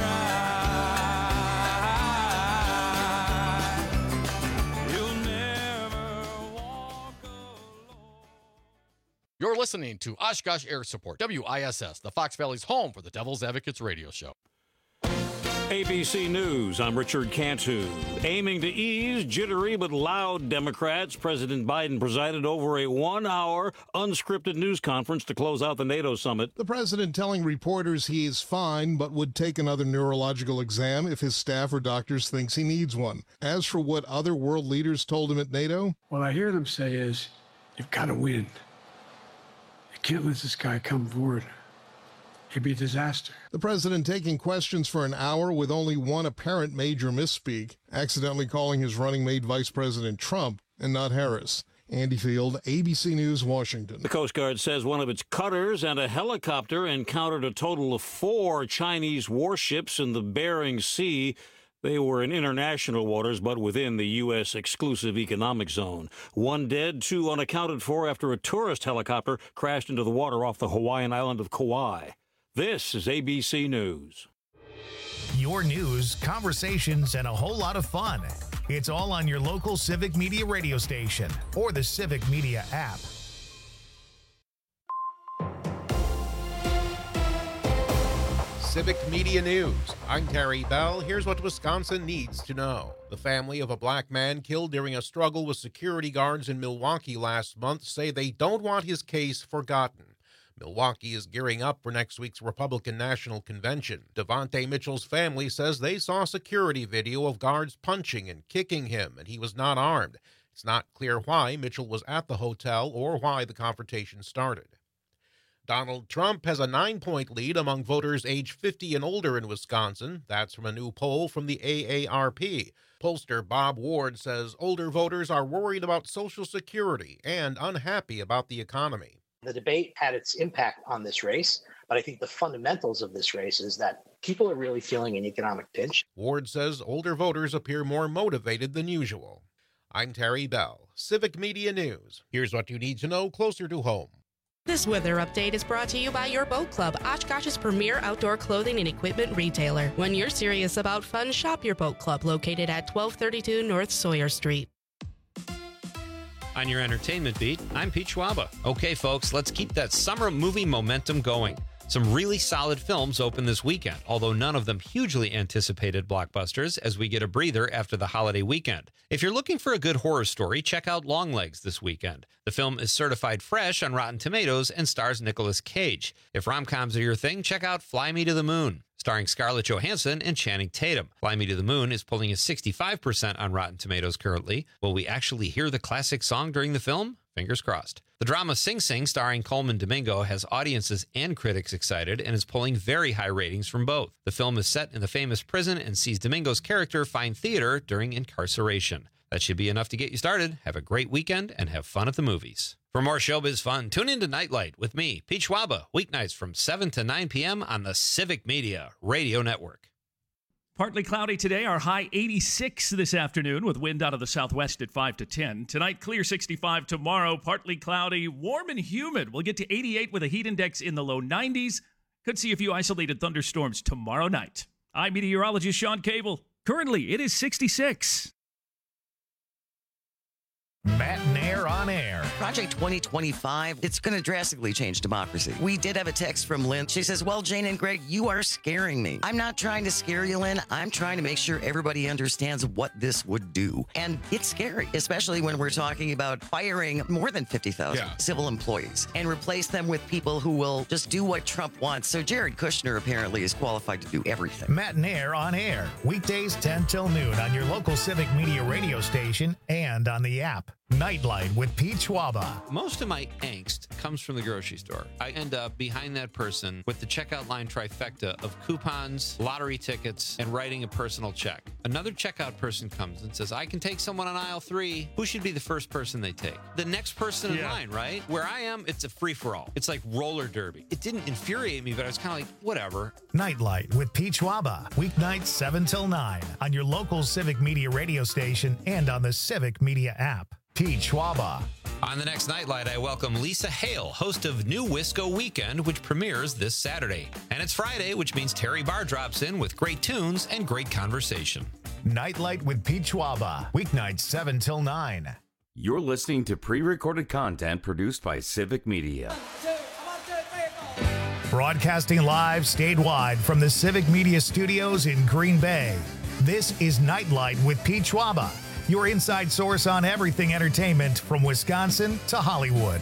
try. You'll never walk alone. You're listening to Oshkosh Air Support, W I S S, the Fox Valley's home for the Devil's Advocates radio show. A B C News, I'm Richard Cantu. Aiming to ease jittery but loud Democrats, President Biden presided over a one-hour unscripted news conference to close out the NATO summit. The president telling reporters he is fine but would take another neurological exam if his staff or doctors thinks he needs one. As for what other world leaders told him at NATO, what I hear them say is, you've got to win. You can't let this guy come forward. It'd be a disaster. The president taking questions for an hour with only one apparent major misspeak, accidentally calling his running mate Vice President Trump and not Harris. Andy Field, A B C News, Washington. The Coast Guard says one of its cutters and a helicopter encountered a total of four Chinese warships in the Bering Sea. They were in international waters, but within the U S exclusive economic zone. One dead, two unaccounted for after a tourist helicopter crashed into the water off the Hawaiian island of Kauai. This is A B C News. Your news, conversations, and a whole lot of fun. It's all on your local Civic Media radio station or the Civic Media app. Civic Media News. I'm Terry Bell. Here's what Wisconsin needs to know. The family of a black man killed during a struggle with security guards in Milwaukee last month say they don't want his case forgotten. Milwaukee is gearing up for next week's Republican National Convention. Devontae Mitchell's family says they saw security video of guards punching and kicking him, and he was not armed. It's not clear why Mitchell was at the hotel or why the confrontation started. Donald Trump has a nine-point lead among voters age fifty and older in Wisconsin. That's from a new poll from the A A R P. Pollster Bob Ward says older voters are worried about Social Security and unhappy about the economy. The debate had its impact on this race, but I think the fundamentals of this race is that people are really feeling an economic pinch. Ward says older voters appear more motivated than usual. I'm Terry Bell, Civic Media News. Here's what you need to know closer to home. This weather update is brought to you by your Boat Club, Oshkosh's premier outdoor clothing and equipment retailer. When you're serious about fun, shop your Boat Club, located at twelve thirty-two North Sawyer Street. On your entertainment beat, I'm Pete Schwaba. Okay, folks, let's keep that summer movie momentum going. Some really solid films open this weekend, although none of them hugely anticipated blockbusters, as we get a breather after the holiday weekend. If you're looking for a good horror story, check out Longlegs this weekend. The film is certified fresh on Rotten Tomatoes and stars Nicolas Cage. If rom-coms are your thing, check out Fly Me to the Moon, starring Scarlett Johansson and Channing Tatum. Fly Me to the Moon is pulling a sixty-five percent on Rotten Tomatoes currently. Will we actually hear the classic song during the film? Fingers crossed. The drama Sing Sing, starring Coleman Domingo, has audiences and critics excited and is pulling very high ratings from both. The film is set in the famous prison and sees Domingo's character find theater during incarceration. That should be enough to get you started. Have a great weekend and have fun at the movies. For more showbiz fun, tune in to Nightlight with me, Pete Schwaba, weeknights from seven to nine p.m. on the Civic Media Radio Network. Partly cloudy today, our high eighty-six this afternoon with wind out of the southwest at five to ten. Tonight, clear sixty-five. Tomorrow, partly cloudy, warm and humid. We'll get to eighty-eight with a heat index in the low nineties. Could see a few isolated thunderstorms tomorrow night. I'm meteorologist Sean Cable. Currently, it is sixty-six. Matt and Air on Air. Project twenty twenty-five, it's going to drastically change democracy. We did have a text from Lynn. She says, well, Jane and Greg, you are scaring me. I'm not trying to scare you, Lynn. I'm trying to make sure everybody understands what this would do. And it's scary, especially when we're talking about firing more than fifty thousand yeah. civil employees and replace them with people who will just do what Trump wants. So Jared Kushner apparently is qualified to do everything. Matt and Air on Air. Weekdays ten till noon on your local Civic Media radio station and on the app. Nightlight with Pete Schwaba. Most of my angst comes from the grocery store. I end up behind that person with the checkout line trifecta of coupons, lottery tickets, and writing a personal check. Another checkout person comes and says, I can take someone on aisle three. Who should be the first person they take? The next person in Yeah. line, right? Where I am, it's a free-for-all. It's like roller derby. It didn't infuriate me, but I was kind of like, whatever. Nightlight with Pete Schwaba. Weeknights seven till nine on your local Civic Media radio station and on the Civic Media app. Pete Schwaba. On the next Nightlight, I welcome Lisa Hale, host of New Wisco Weekend, which premieres this Saturday. And it's Friday, which means Terry Barr drops in with great tunes and great conversation. Nightlight with Pete Schwaba. Weeknights seven till nine. You're listening to pre-recorded content produced by Civic Media. Broadcasting live statewide from the Civic Media Studios in Green Bay. This is Nightlight with Pete Schwaba, your inside source on everything entertainment from Wisconsin to Hollywood.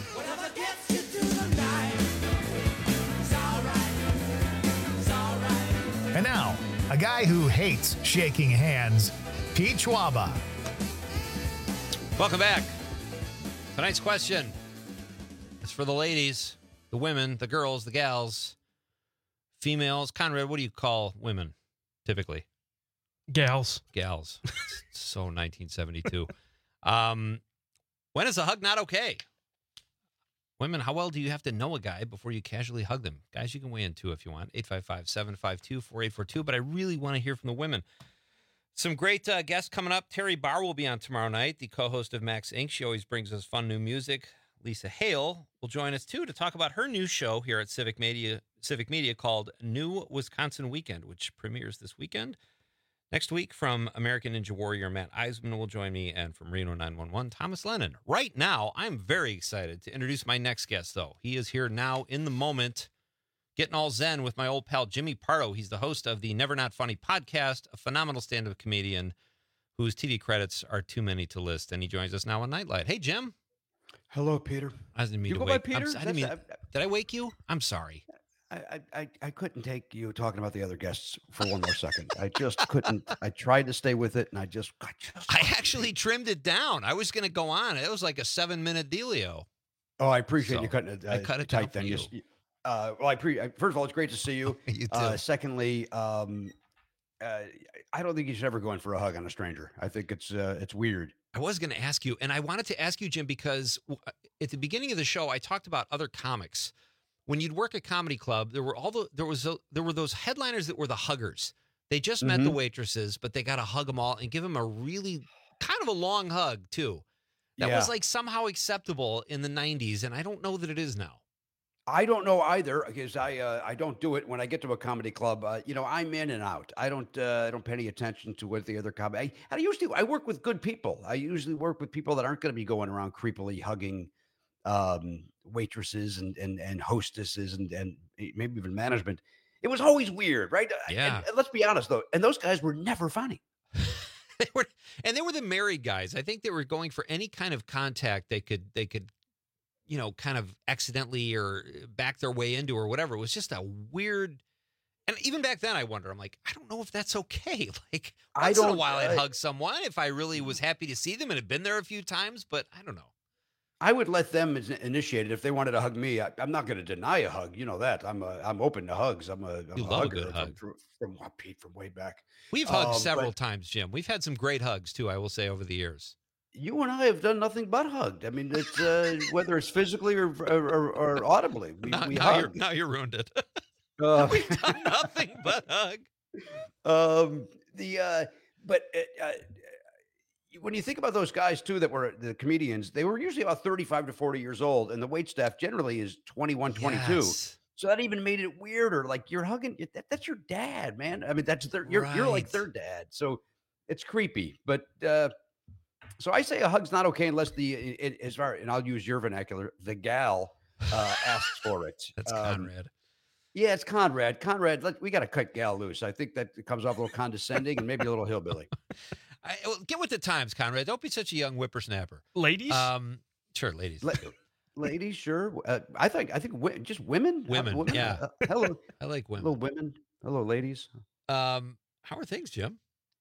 And now, a guy who hates shaking hands, Pete Schwaba. Welcome back. Tonight's question is for the ladies, the women, the girls, the gals, females. Conrad, what do you call women typically? Gals. Gals. So nineteen seventy-two. um, when is a hug not okay? Women, how well do you have to know a guy before you casually hug them? Guys, you can weigh in too if you want. eight five five, seven five two, four eight four two. But I really want to hear from the women. Some great uh, guests coming up. Terry Barr will be on tomorrow night, the co-host of Max Incorporated. She always brings us fun new music. Lisa Hale will join us, too, to talk about her new show here at Civic Media, Civic Media called New Wisconsin Weekend, which premieres this weekend. Next week, from American Ninja Warrior, Matt Eisman will join me, and from Reno nine one one, Thomas Lennon. Right now, I'm very excited to introduce my next guest, though. He is here now in the moment, getting all zen with my old pal, Jimmy Pardo. He's the host of the Never Not Funny podcast, a phenomenal stand-up comedian whose T V credits are too many to list, and he joins us now on Nightlight. Hey, Jim. Hello, Peter. I didn't mean you to go wake. by Peter? I'm, I didn't mean, That's- did I wake you? I'm sorry. I, I, I couldn't take you talking about the other guests for one more second. I just couldn't. I tried to stay with it, and I just, I just I actually trimmed it down. I was going to go on. It was like a seven-minute dealio. Oh, I appreciate So, you cutting it. Uh, I cut it tight. down for Then you. Just, uh, well, I pre. First of all, it's great to see you. You too. Uh, secondly, um, uh, I don't think you should ever go in for a hug on a stranger. I think it's uh, it's weird. I was going to ask you, and I wanted to ask you, Jim, because w- at the beginning of the show, I talked about other comics. When you'd work a comedy club, there were all the there was a, there were those headliners that were the huggers. They just met the Mhm. waitresses, but they got to hug them all and give them a really kind of a long hug too. That Yeah. was like somehow acceptable in the nineties, and I don't know that it is now. I don't know either because I uh, I don't do it when I get to a comedy club. Uh, you know, I'm in and out. I don't uh, I don't pay any attention to what the other comedy. I, I usually I work with good people. I usually work with people that aren't going to be going around creepily hugging um, waitresses and and and hostesses and and maybe even management. It was always weird, right? Yeah. And, and let's be honest though, and those guys were never funny. They were, and they were the married guys. I think they were going for any kind of contact they could they could, you know, kind of accidentally or back their way into or whatever. It was just a weird. And even back then, I wonder. I'm like, I don't know if that's okay. Like I once in a don't- while, I'd I- hug someone if I really was happy to see them and had been there a few times. But I don't know. I would let them is- initiate it if they wanted to hug me. I, I'm not going to deny a hug. You know that. I'm a, I'm open to hugs. I'm a, I'm You a love a hugger good from, hug. From, from what, Pete from way back. We've hugged Um, several but times, Jim. We've had some great hugs too. I will say over the years. You and I have done nothing but hugged. I mean, it's uh, whether it's physically or or, or, or audibly. We, Now, we now, you're, hug. now you ruined it. Uh, We've done nothing but hug. um, the uh, but uh, uh, when you think about those guys too that were the comedians, they were usually about thirty-five to forty years old, and the wait staff generally is twenty-one, twenty-two. Yes. So that even made it weirder. Like you're hugging, that, that's your dad, man. I mean, that's their, you're you're like Right. their dad. So it's creepy. But uh, so I say a hug's not okay unless the it, as far and I'll use your vernacular, the gal uh, asks for it. That's Um, Conrad. Yeah, it's Conrad. Conrad, let, we got to cut gal loose. I think that it comes off a little condescending and maybe a little hillbilly. I, well, get with the times, Conrad. Don't be such a young whippersnapper. Ladies? Um, sure, ladies. La- ladies, sure. Uh, I think I think wi- just women. Uh, Women, yeah. Uh, hello, I like women. hello, women. Hello, ladies. Um, how are things, Jim?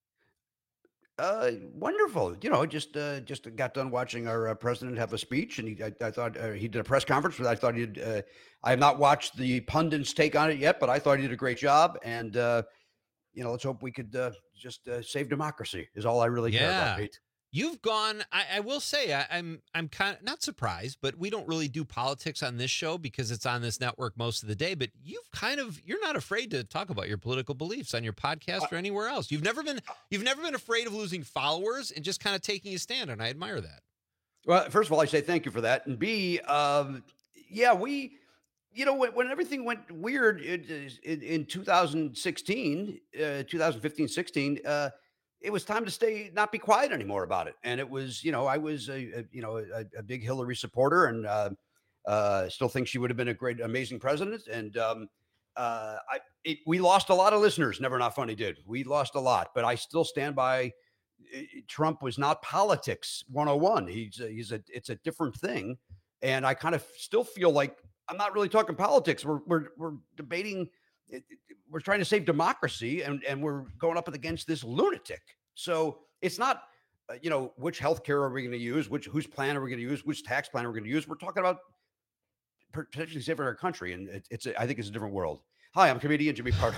Uh, wonderful. You know, just uh, just got done watching our uh, president have a speech, and he I, I thought uh, he did a press conference. But I thought he did. Uh, I have not watched the pundits take on it yet, but I thought he did a great job. And uh, you know, let's hope we could uh, just uh, save democracy. Is all I really care Yeah. about, Pete. You've gone. I, I will say I, I'm. I'm kind of not surprised, but we don't really do politics on this show because it's on this network most of the day. But you've kind of. You're not afraid to talk about your political beliefs on your podcast or anywhere else. You've never been. You've never been afraid of losing followers and just kind of taking a stand. And I admire that. Well, first of all, I say thank you for that, and B, um, yeah, we, you know, when, when everything went weird in, in, in two thousand sixteen, uh, two thousand fifteen, sixteen, uh, it was time to stay, not be quiet anymore about it. And it was, you know, I was a, a you know a, a big Hillary supporter, and uh, uh, still think she would have been a great, amazing president. And um, uh, I it, we lost a lot of listeners. Never Not Funny did. We lost a lot, but I still stand by. Trump was not politics one oh one. He's a, he's a it's a different thing, and I kind of still feel like I'm not really talking politics. We're we're we're debating. We're trying to save democracy, and and we're going up against this lunatic. So it's not, uh, you know, which healthcare are we going to use? Which whose plan are we going to use? Which tax plan are we going to use? We're talking about potentially saving our country, and it, it's a, I think it's a different world. Hi, I'm comedian Jimmy Pardo.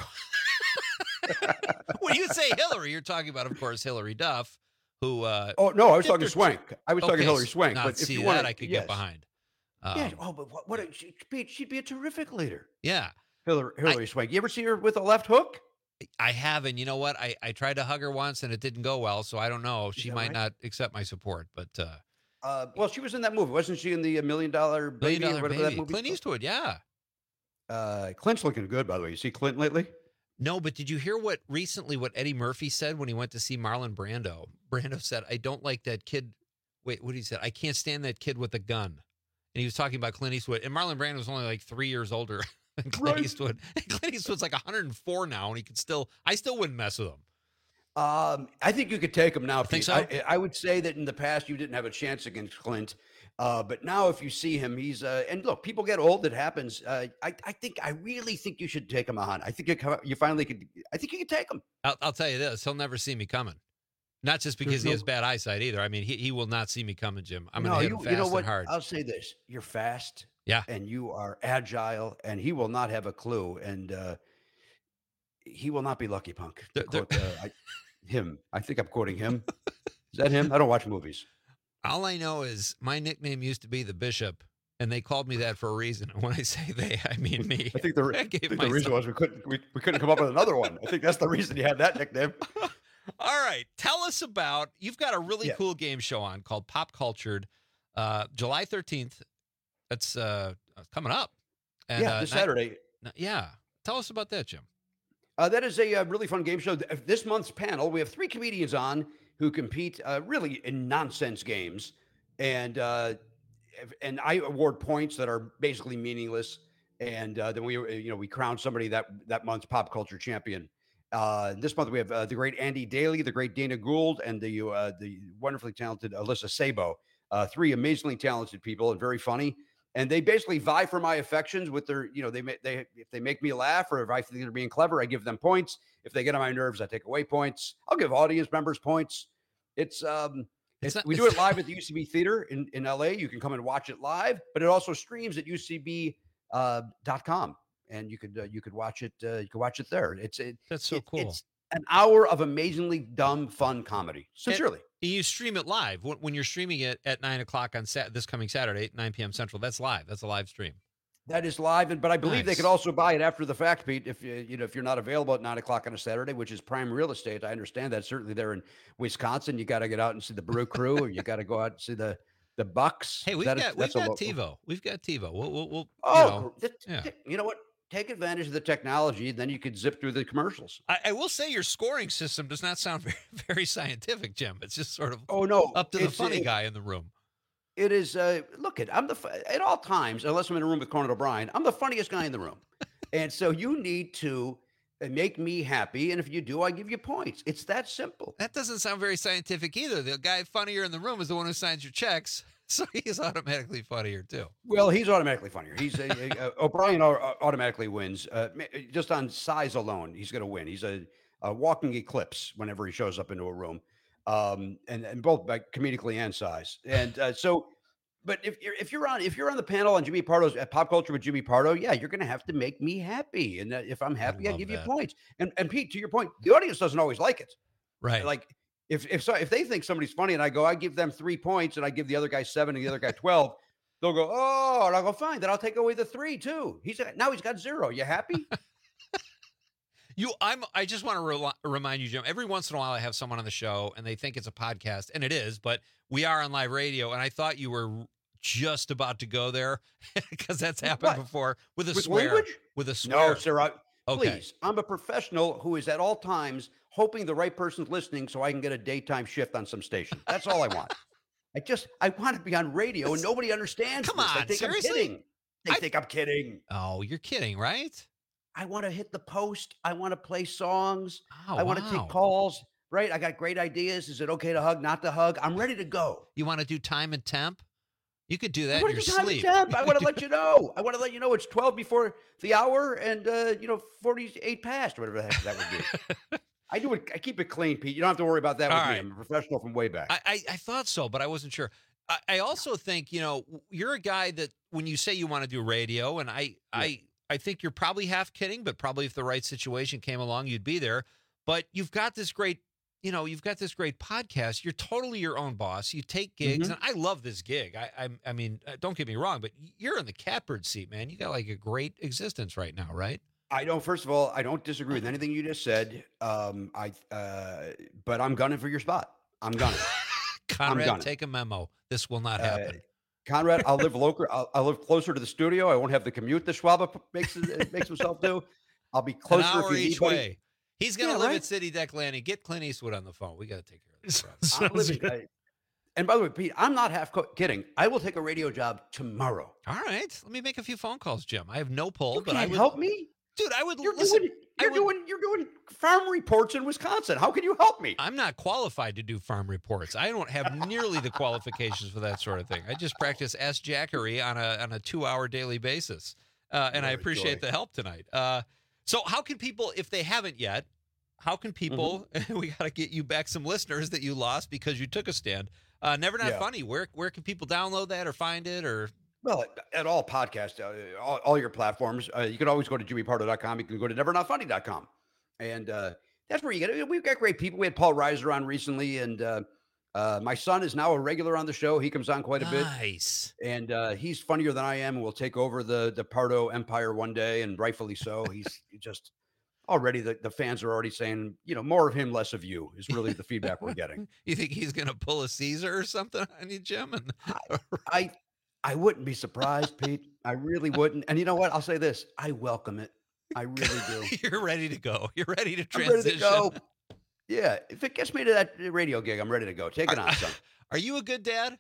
When you say Hillary, you're talking about, of course, Hillary Duff, who. Uh, oh no, I was talking Swank. I was okay, talking Hillary Swank. Now, But if see you that, want, I could yes. get behind. Um, yeah. Oh, but what? what a, she'd, be, she'd be a terrific leader. Yeah. Hillary, Hillary Swank. You ever see her with a left hook? I have, and you know what? I, I tried to hug her once, and it didn't go well. So I don't know. She might right? not accept my support, but uh, Uh, well, she was in that movie, wasn't she? In the Million Dollar Baby Million or Dollar whatever that Baby. movie. Clint Eastwood, yeah. Uh, Clint's looking good, by the way. You see Clint lately? No, but did you hear what recently what Eddie Murphy said when he went to see Marlon Brando? Brando said, "I don't like that kid." Wait, what did he say? I can't stand that kid with a gun. And he was talking about Clint Eastwood, and Marlon Brando was only like three years older than Clint Right. Eastwood. And Clint Eastwood's like one hundred four now, and he could still. I still wouldn't mess with him. Um, I think you could take him now. Think Pete. so? I, I would say that in the past you didn't have a chance against Clint, uh, but now if you see him, he's uh, and look, people get old. It happens. Uh, I, I think I really think you should take him on. I think you, co- you finally could. I think you could take him. I'll, I'll tell you this: he'll never see me coming. Not just because There's he no- has bad eyesight either. I mean, he, he will not see me coming, Jim. I'm no, going to hit you, him fast you know what? and hard. I'll say this: you're fast, Yeah. and you are agile, and he will not have a clue, and uh, he will not be Lucky Punk. to quote, uh, I, him, I think I'm quoting him. Is that him? I don't watch movies. All I know is my nickname used to be the Bishop, and they called me that for a reason. And when I say they, I mean me. I think the, I I gave think the reason myself- was we couldn't we, we couldn't come up with another one. I think that's the reason you had that nickname. All right, tell us about. You've got a really Yeah. cool game show on called Pop Cultured, uh, July thirteenth. That's uh, coming up. And, yeah, uh, this ni- Saturday. n- yeah, tell us about that, Jim. Uh, that is a, uh really fun game show. Th- This month's panel, we have three comedians on who compete uh, really in nonsense games, and uh, if- and I award points that are basically meaningless, and uh, then we uh, you know we crown somebody that that month's pop culture champion. Uh, this month we have uh, the great Andy Daly, the great Dana Gould, and the uh, the wonderfully talented Alyssa Sabo. Uh, three amazingly talented people and very funny. And they basically vie for my affections with their, you know, they ma- they if they make me laugh or if I think they're being clever, I give them points. If they get on my nerves, I take away points. I'll give audience members points. It's um, It's it's, not- we do it's- it live at the U C B Theater in, in L A. You can come and watch it live, but it also streams at U C B dot com, and you could uh, you could watch it. Uh, you can watch it there. It's it, That's so it- cool. It's an hour of amazingly dumb, fun comedy. Sincerely. And you stream it live when, when you're streaming it at nine o'clock on Sat this coming Saturday, nine p.m. Central. That's live. That's a live stream. That is live, and but I believe they Nice. could also buy it after the fact, Pete. If you you know if you're not available at nine o'clock on a Saturday, which is prime real estate, I understand that. Certainly there in Wisconsin, you got to get out and see the Brew Crew, or you got to go out and see the the Bucks. Hey, we've That is- got we've that's a got local- TiVo. We've got TiVo. We'll we'll, we'll Oh, you know, th- yeah. th- you know what? Take advantage of the technology, then you could zip through the commercials. I, I will say your scoring system does not sound very, very scientific, Jim. It's just sort of Oh no, up to the it's- funny it- guy in the room. It is. Uh, look, at I'm the fu- at all times, unless I'm in a room with Conan O'Brien, I'm the funniest guy in the room, and so you need to uh, make me happy. And if you do, I give you points. It's that simple. That doesn't sound very scientific either. The guy funnier in the room is the one who signs your checks, so he's automatically funnier too. Well, he's automatically funnier. He's a, a- a- O'Brien au- automatically wins uh, ma- just on size alone. He's going to win. He's a, a walking eclipse whenever he shows up into a room, um, and and both by comedically and size. And uh, so, but if you're if you're on if you're on the panel on Jimmy Pardo's at Pop Culture with Jimmy Pardo, yeah, you're going to have to make me happy. And uh, if I'm happy, I, love give that. you points. And and Pete, to your point, the audience doesn't always like it. Right. Like if if so if they think somebody's funny and I go, I give them three points and I give the other guy seven and the other guy twelve, they'll go, oh, and I'll go, fine, then I'll take away the three too. He's now he's got zero. You happy? You, I'm. I just want to re- remind you, Jim. Every once in a while, I have someone on the show, and they think it's a podcast, and it is. But we are on live radio, and I thought you were just about to go there because that's happened What? before with a With swear. language? With a swear. No, sir. I, Okay. Please, I'm a professional who is at all times hoping the right person's listening so I can get a daytime shift on some station. That's all I want. I just, I want to be on radio and nobody understands Come this. on, They think seriously? I'm kidding. They I- think I'm kidding. Oh, you're kidding, right? I want to hit the post. I want to play songs. Oh, I want to wow. take calls, right? I got great ideas. Is it okay to hug, not to hug? I'm ready to go. You want to do time and temp? You could do I that in want your to do time and sleep. temp. I You want could to let you know. I want to let you know it's twelve before the hour and, uh, you know, forty-eight past, or whatever the heck that would be. I do it. I keep it clean, Pete. You don't have to worry about that All with right. me. I'm a professional from way back. I, I, I thought so, but I wasn't sure. I, I also think, you know, you're a guy that when you say you want to do radio, and I, I, I think you're probably half kidding, but probably if the right situation came along, you'd be there. But you've got this great, you know, you've got this great podcast. You're totally your own boss. You take gigs, Mhm. and I love this gig. I, I, I mean, uh, don't get me wrong, but you're in the catbird seat, man. You got like a great existence right now, right? I don't. First of all, I don't disagree with anything you just said. Um, I, uh, but I'm gunning for your spot. I'm gunning. Conrad, gunning. take a memo. This will not Uh, happen. Conrad, I'll live local. I'll, I'll live closer to the studio. I won't have the commute that Schwab makes makes himself do. I'll be An closer if hour you need each anybody- way. He's going to Yeah, live right? at City Deck Landing. Get Clint Eastwood on the phone. We got to take care of this. I'm living, I- and by the way, Pete, I'm not half co- kidding. I will take a radio job tomorrow. All right, let me make a few phone calls, Jim. I have no pull, You but I can't would help me, dude. I would You're listen. doing. You're doing. You're doing farm reports in Wisconsin. How can you help me? I'm not qualified to do farm reports. I don't have nearly the qualifications for that sort of thing. I just practice ass jackery on a on a two hour daily basis, uh, and I What a appreciate joy. the help tonight. Uh, so, how can people, if they haven't yet, how can people? Mm-hmm. We got to get you back some listeners that you lost because you took a stand. Uh, Never Not Yeah. Funny. Where where can people download that or find it or? Well, at, at all podcasts, uh, all, all your platforms, uh, you can always go to jimmy pardo dot com. You can go to never not funny dot com. And uh, that's where you get it. We've got great people. We had Paul Reiser on recently, and uh, uh, my son is now a regular on the show. He comes on quite a bit. Nice. And uh, he's funnier than I am and will take over the, the Pardo empire one day, and rightfully so. He's just already, the, the fans are already saying, you know, more of him, less of you is really the feedback we're getting. You think he's going to pull a Caesar or something on you, Jim? And I I wouldn't be surprised, Pete. I really wouldn't. And you know what? I'll say this. I welcome it. I really do. You're ready to go. You're ready to I'm transition. ready to go. Yeah. If it gets me to that radio gig, I'm ready to go. Take it on, son. Are you a good dad?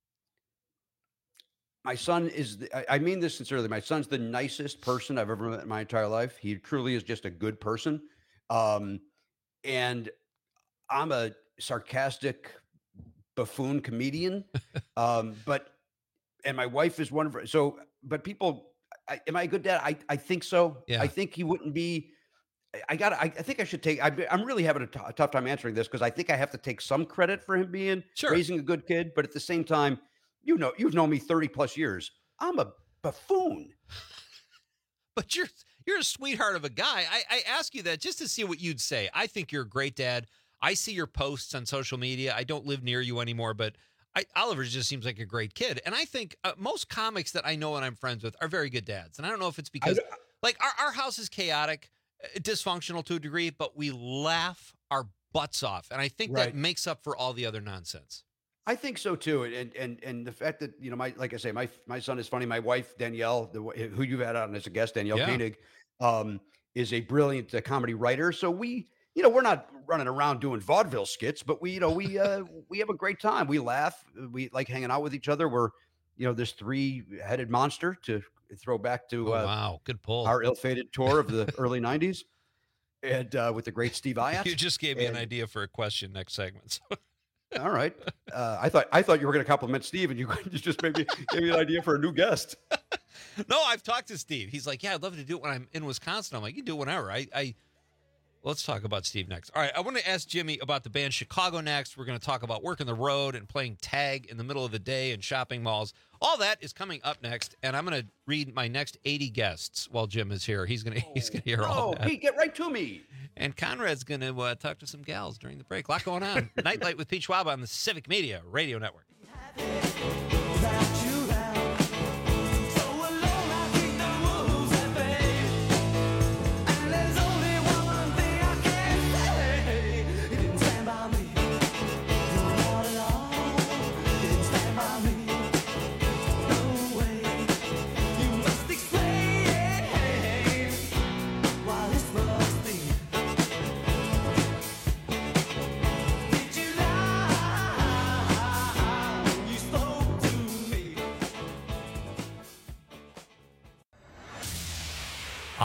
My son is, the, I, I mean this sincerely. My son's the nicest person I've ever met in my entire life. He truly is just a good person. Um, and I'm a sarcastic buffoon comedian. um, but, and my wife is one of her. So, but people, I, am I a good dad? I, I think so. Yeah. I think he wouldn't be. I- I got. I, I think I should take. I, I'm really having a, t- a tough time answering this because I think I have to take some credit for him being Sure. raising a good kid. But at the same time, you know, you've known me thirty plus years. I'm a buffoon. But you're you're a sweetheart of a guy. I, I ask you that just to see what you'd say. I think you're a great dad. I see your posts on social media. I don't live near you anymore, but I, Oliver just seems like a great kid. And I think uh, most comics that I know and I'm friends with are very good dads. And I don't know if it's because, like, our, our house is chaotic, uh, dysfunctional to a degree, but we laugh our butts off. And I think Right. that makes up for all the other nonsense. I think so too, and and and the fact that you know, my like I say, my my son is funny. My wife Danielle, the, who you've had on as a guest, Danielle Yeah. Koenig, um, is a brilliant uh, comedy writer. So we, you know, we're not running around doing vaudeville skits, but we, you know, we uh, we have a great time. We laugh. We like hanging out with each other. We're, you know, this three-headed monster to throw back to Oh, uh, wow, good pull. our ill-fated tour of the early nineties, and uh, with the great Steve Iott. You just gave me an And- idea for a question next segment. So. All right. Uh, I thought I thought you were going to compliment Steve, and you just maybe gave me an idea for a new guest. No, I've talked to Steve. He's like, yeah, I'd love to do it when I'm in Wisconsin. I'm like, you can do it whenever. I, I, let's talk about Steve next. All right, I want to ask Jimmy about the band Chicago next. We're going to talk about working the road and playing tag in the middle of the day in shopping malls. All that is coming up next, and I'm going to read my next eighty guests while Jim is here. He's going to he's going to hear all Oh, that. Pete, get right to me. And Conrad's going to uh, talk to some gals during the break. A lot going on. Nightlight with Pete Schwab on the Civic Media Radio Network.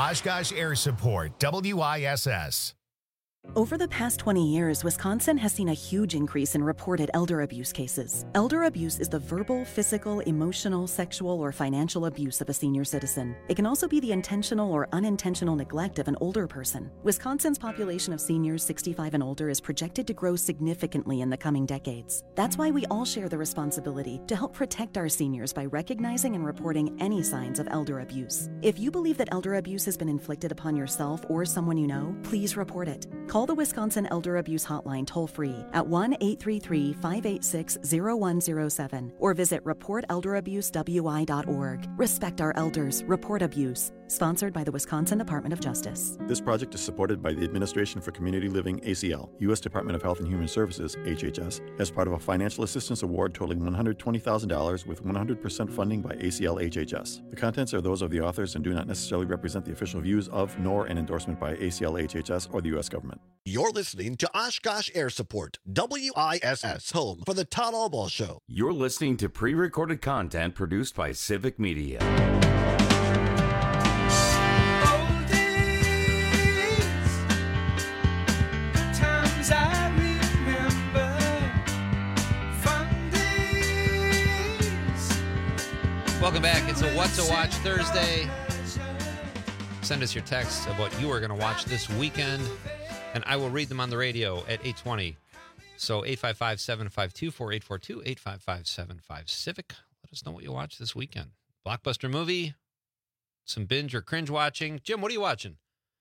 Oshkosh Air Support, W I S S. Over the past twenty years, Wisconsin has seen a huge increase in reported elder abuse cases. Elder abuse is the verbal, physical, emotional, sexual, or financial abuse of a senior citizen. It can also be the intentional or unintentional neglect of an older person. Wisconsin's population of seniors sixty-five and older is projected to grow significantly in the coming decades. That's why we all share the responsibility to help protect our seniors by recognizing and reporting any signs of elder abuse. If you believe that elder abuse has been inflicted upon yourself or someone you know, please report it. Call the Wisconsin Elder Abuse Hotline toll-free at one eight three three, five eight six, zero one zero seven or visit report elder abuse w i dot org. Respect our elders. Report abuse. Sponsored by the Wisconsin Department of Justice. This project is supported by the Administration for Community Living, A C L, U S Department of Health and Human Services, H H S, as part of a financial assistance award totaling one hundred twenty thousand dollars with one hundred percent funding by A C L H H S. The contents are those of the authors and do not necessarily represent the official views of, nor an endorsement by A C L H H S or the U S government. You're listening to Oshkosh Air Support, W I S S, home for the Todd Albaugh Show. You're listening to pre-recorded content produced by Civic Media. Welcome back. It's a What to Watch Thursday. Send us your texts of what you are going to watch this weekend, and I will read them on the radio at eight twenty. So eight five five, seven five two, four eight four two, eight five five, seven five Civic. Let us know what you watch this weekend. Blockbuster movie, some binge or cringe watching. Jim, what are you watching?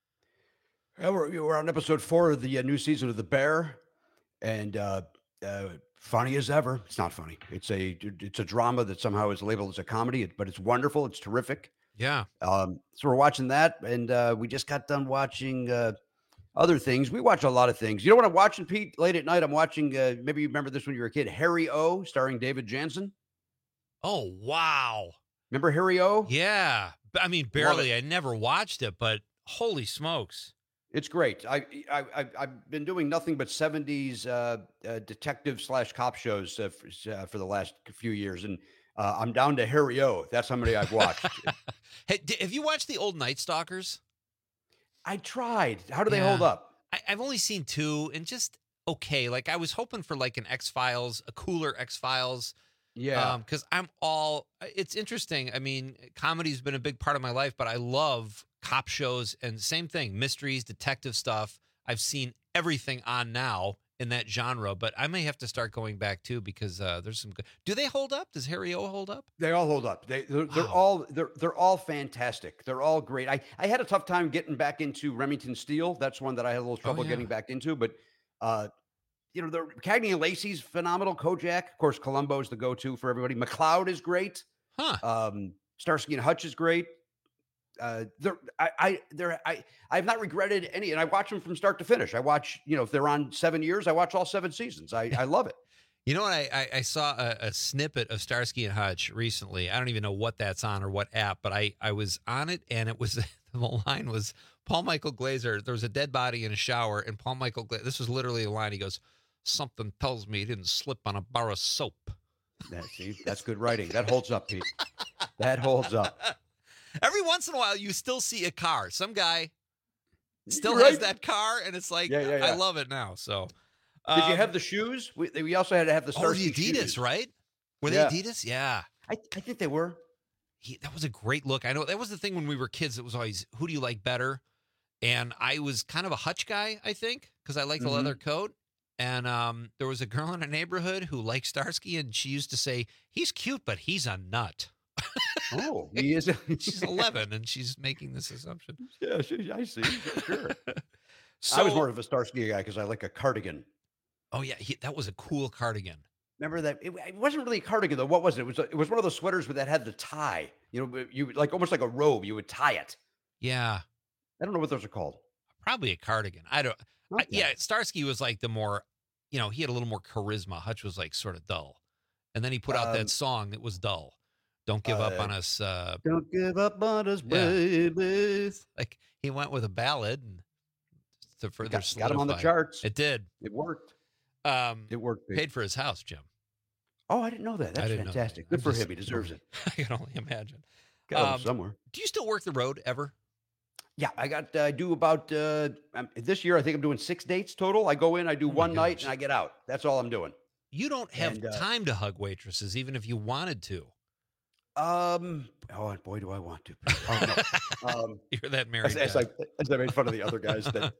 Yeah, we're, we're on episode four of the uh, new season of The Bear, and uh, uh, funny as ever. It's not funny. It's a it's a drama that somehow is labeled as a comedy, but it's wonderful. It's terrific. Yeah. Um, so we're watching that, and uh, we just got done watching uh, other things. We watch a lot of things. You know what I'm watching, Pete? Late at night, I'm watching, uh, maybe you remember this when you were a kid, Harry O, starring David Jansen. Oh, wow. Remember Harry O? Yeah. I mean, barely. I never watched it, but holy smokes. It's great. I, I, I, I've been doing nothing but seventies uh, uh, detective slash cop shows uh, for, uh, for the last few years, and uh, I'm down to Harry O. That's how many I've watched. Hey, d- have you watched the old Night Stalkers? I tried. How do they Yeah. hold up? I, I've only seen two, and just okay. Like, I was hoping for like an X-Files, a cooler X-Files. Yeah. Um, because I'm all. It's interesting. I mean, comedy's been a big part of my life, but I love cop shows and same thing, mysteries, detective stuff. I've seen everything on now in that genre, but I may have to start going back too because uh, there's some good. Do they hold up? Does Harry O hold up? They all hold up. They they're, they're all they're they're all fantastic. They're all great. I I had a tough time getting back into Remington Steele. That's one that I had a little trouble yeah. getting back into, but uh you know, the Cagney and Lacey's phenomenal. Kojak, of course, Columbo's the go-to for everybody. McCloud is great. Huh. Um, Starsky and Hutch is great. Uh, they're, I, I, they're, I, I've not regretted any, and I watch them from start to finish. I watch, you know, if they're on seven years, I watch all seven seasons. I, I love it. You know what? I, I, I saw a, a snippet of Starsky and Hutch recently. I don't even know what that's on or what app, but I, I was on it, and it was the line was Paul Michael Glaser. There was a dead body in a shower, and Paul Michael Glaser, this was literally a line. He goes, "Something tells me he didn't slip on a bar of soap." That, see, that's good writing. That holds up, Pete. That holds up. Every once in a while, you still see a car. Some guy still Right. has that car, and it's like, Yeah, yeah, yeah. I love it now. So, Did you um, have the shoes? We, we also had to have the oh, Starsky the Adidas, shoes. right? Were Yeah. they Adidas? Yeah. I, I think they were. He, that was a great look. I know that was the thing when we were kids. It was always, who do you like better? And I was kind of a Hutch guy, I think, because I liked the Mhm. leather coat. And um, there was a girl in our neighborhood who liked Starsky, and she used to say, "He's cute, but he's a nut." Oh, he is. She's eleven, and she's making this assumption. Yeah, she, I see. Sure. So, I was more of a Starsky guy because I like a cardigan. oh yeah, he, that was a cool cardigan. Remember that? It, it wasn't really a cardigan though. What was it? It was it was one of those sweaters that had the tie. You know, you like almost like a robe. You would tie it. Yeah, I don't know what those are called. probably a cardigan. I don't. I, Okay. yeah, Starsky was like the more, you know, he had a little more charisma. Hutch was like sort of dull, and then he put out Um, that song that was dull. Don't give up uh, on us. Uh, Don't give up on us, Yeah. baby. like he went with a ballad and to further Got, got him on the solidify. charts. It did. It worked. Um, It worked. Pete. paid for his house, Jim. Oh, I didn't know that. I That's didn't know that. fantastic. I'm Good for just- him. He deserves it. I can only imagine. Got him Um, somewhere. Do you still work the road ever? Yeah, I got. I uh, do about uh, um, this year. I think I'm doing six dates total. I go in, I do Oh my one night, gosh. and I get out. That's all I'm doing. You don't have And, uh, time to hug waitresses, even if you wanted to. Um. Oh boy, do I want to. Oh, no. um, You're that married as, as guy. I as I made fun of the other guys. That,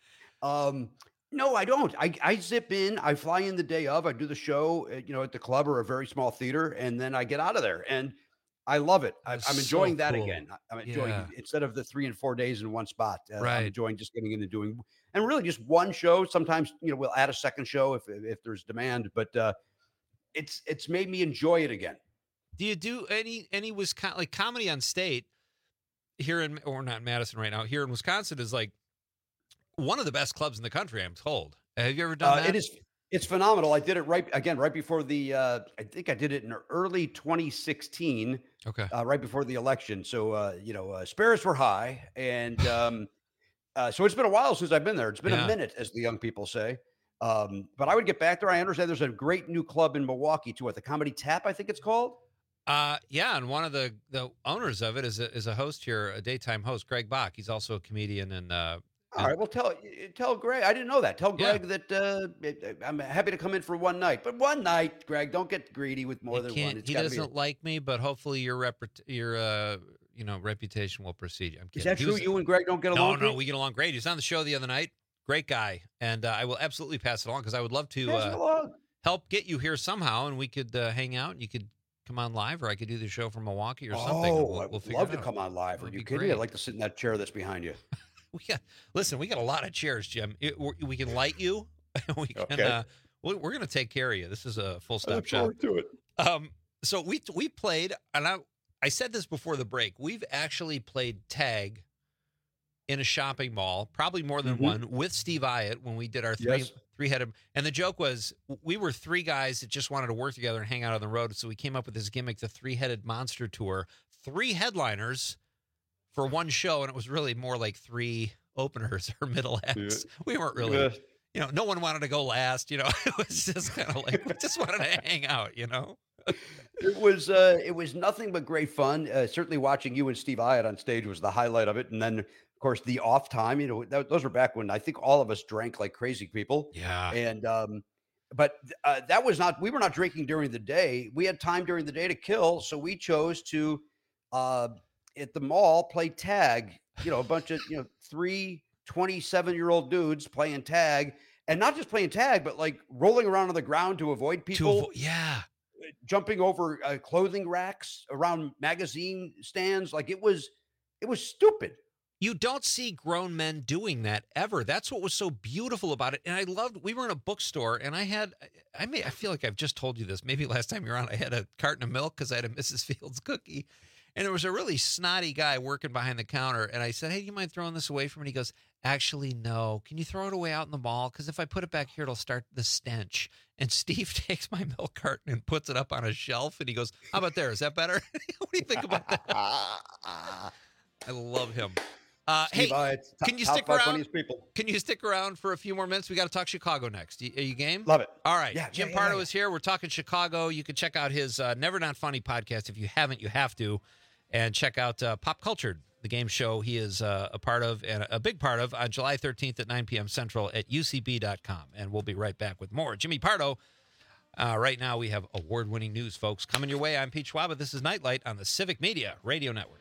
um. No, I don't. I I zip in. I fly in the day of. I do the show, uh, you know, at the club or a very small theater, and then I get out of there. And I love it. I, I'm That's enjoying so that cool. again. I- I'm enjoying Yeah. instead of the three and four days in one spot. Uh, Right. I'm enjoying just getting in and doing, and really just one show. Sometimes you know we'll add a second show if if, if there's demand, but uh, it's it's made me enjoy it again. Do you do any any Wisconsin like comedy on state here in or not in Madison right now? Here in Wisconsin is like one of the best clubs in the country. I'm told. Have you ever done Uh, that? it is it's phenomenal. I did it right again right before the. Uh, I think I did it in early twenty sixteen. Okay. Uh, right before the election. So uh, you know, uh, spirits were high, and um, uh, so it's been a while since I've been there. It's been Yeah. a minute, as the young people say. Um, but I would get back there. I understand there's a great new club in Milwaukee too, at the Comedy Tap, I think it's called. Uh, yeah, and one of the the owners of it is a, is a host here, a daytime host, Greg Bach. He's also a comedian and. Uh, All right, well, tell tell Greg. I didn't know that. Tell Yeah. Greg that uh, it- I'm happy to come in for one night, but one night, Greg. Don't get greedy with more He than can't- one. It's he gotta be doesn't a- like me, but hopefully your rep, your uh, you know reputation will precede. I'm Is kidding. that He true? was- You and Greg don't get No, along? no, great? we get along great. He was on the show the other night. Great guy, and uh, I will absolutely pass it along because I would love to Pass it uh, along. help get you here somehow, and we could uh, hang out. And you could come on live, or I could do the show from Milwaukee or something. and Oh, we'll, I we'll would figure love it to out. come on live. Are That'd you be kidding me? great. I'd like to sit in that chair that's behind you. We got listen. We got a lot of chairs, Jim. It, we we can light you. we can. Okay. Uh, we, we're going to take care of you. This is a full I stop look shop. forward to it. Um, so we we played, and I I said this before the break. We've actually played tag in a shopping mall, probably more than Mhm. one, with Steve Iott when we did our three Yes. three headed. And the joke was we were three guys that just wanted to work together and hang out on the road. So we came up with this gimmick, the three headed monster tour, three headliners for one show, and it was really more like three openers or middle acts. We weren't really. Yeah. You know, no one wanted to go last. You know, it was just kind of like we just wanted to hang out. You know, It was uh, it was nothing but great fun. Uh, certainly, watching you and Steve Iott on stage was the highlight of it. And then, of course, the off time. You know, that, those were back when I think all of us drank like crazy people. Yeah. And um, but uh, that was not. We were not drinking during the day. We had time during the day to kill, so we chose to uh, at the mall play tag. You know, a bunch of you know three twenty-seven-year-old dudes playing tag, and not just playing tag, but like rolling around on the ground to avoid people. avo- yeah. Jumping over uh, clothing racks around magazine stands. Like it was, it was stupid. You don't see grown men doing that ever. That's what was so beautiful about it. And I loved, we were in a bookstore and I had, I may, I feel like I've just told you this. Maybe last time you were on, I had a carton of milk because I had a Missus Fields cookie. And there was a really snotty guy working behind the counter. And I said, hey, do you mind throwing this away from me? He goes, actually, no. Can you throw it away out in the mall? Because if I put it back here, it'll start the stench. And Steve takes my milk carton and puts it up on a shelf. And he goes, how about there? Is that better? What do you think about that? I love him. Uh, hey, Steve Iott, top- can you top stick five around? funniest people. Can you stick around for a few more minutes? We got to talk Chicago next. Y- Are you game? Love it. All right. Yeah, Jim yeah, yeah, Pardo yeah. is here. We're talking Chicago. You can check out his uh, Never Not Funny podcast. If you haven't, you have to. And check out uh, Pop Cultured, the game show he is uh, a part of and a big part of on July thirteenth at nine p.m. Central at U C B dot com. And we'll be right back with more. Jimmy Pardo. Uh, right now, we have award-winning news, folks, coming your way. I'm Pete Schwaba. This is Nightlight on the Civic Media Radio Network.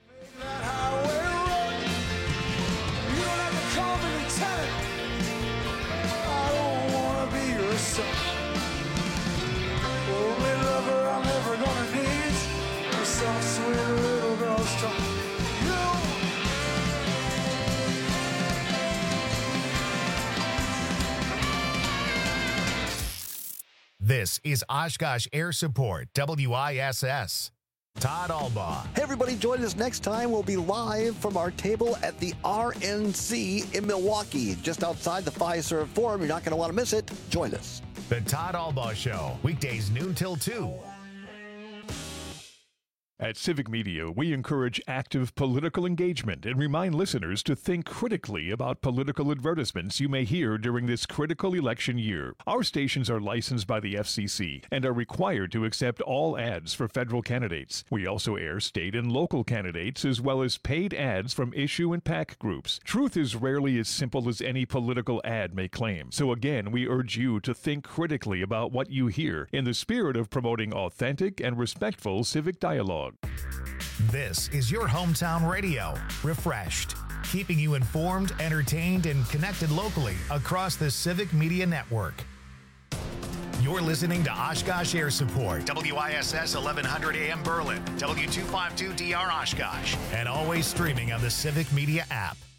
This is Oshkosh Air Support, W I S S. Todd Albaugh. Hey, everybody, join us next time. We'll be live from our table at the R N C in Milwaukee, just outside the Fiserv Forum. You're not going to want to miss it. Join us. The Todd Albaugh Show, weekdays noon till two. At Civic Media, we encourage active political engagement and remind listeners to think critically about political advertisements you may hear during this critical election year. Our stations are licensed by the F C C and are required to accept all ads for federal candidates. We also air state and local candidates as well as paid ads from issue and PAC groups. Truth is rarely as simple as any political ad may claim. So again, we urge you to think critically about what you hear in the spirit of promoting authentic and respectful civic dialogue. This is your hometown radio, refreshed, keeping you informed, entertained, and connected locally across the Civic Media Network. You're listening to Oshkosh Air Support, W I S S eleven hundred A M Berlin, W two fifty-two D R Oshkosh, and always streaming on the Civic Media app.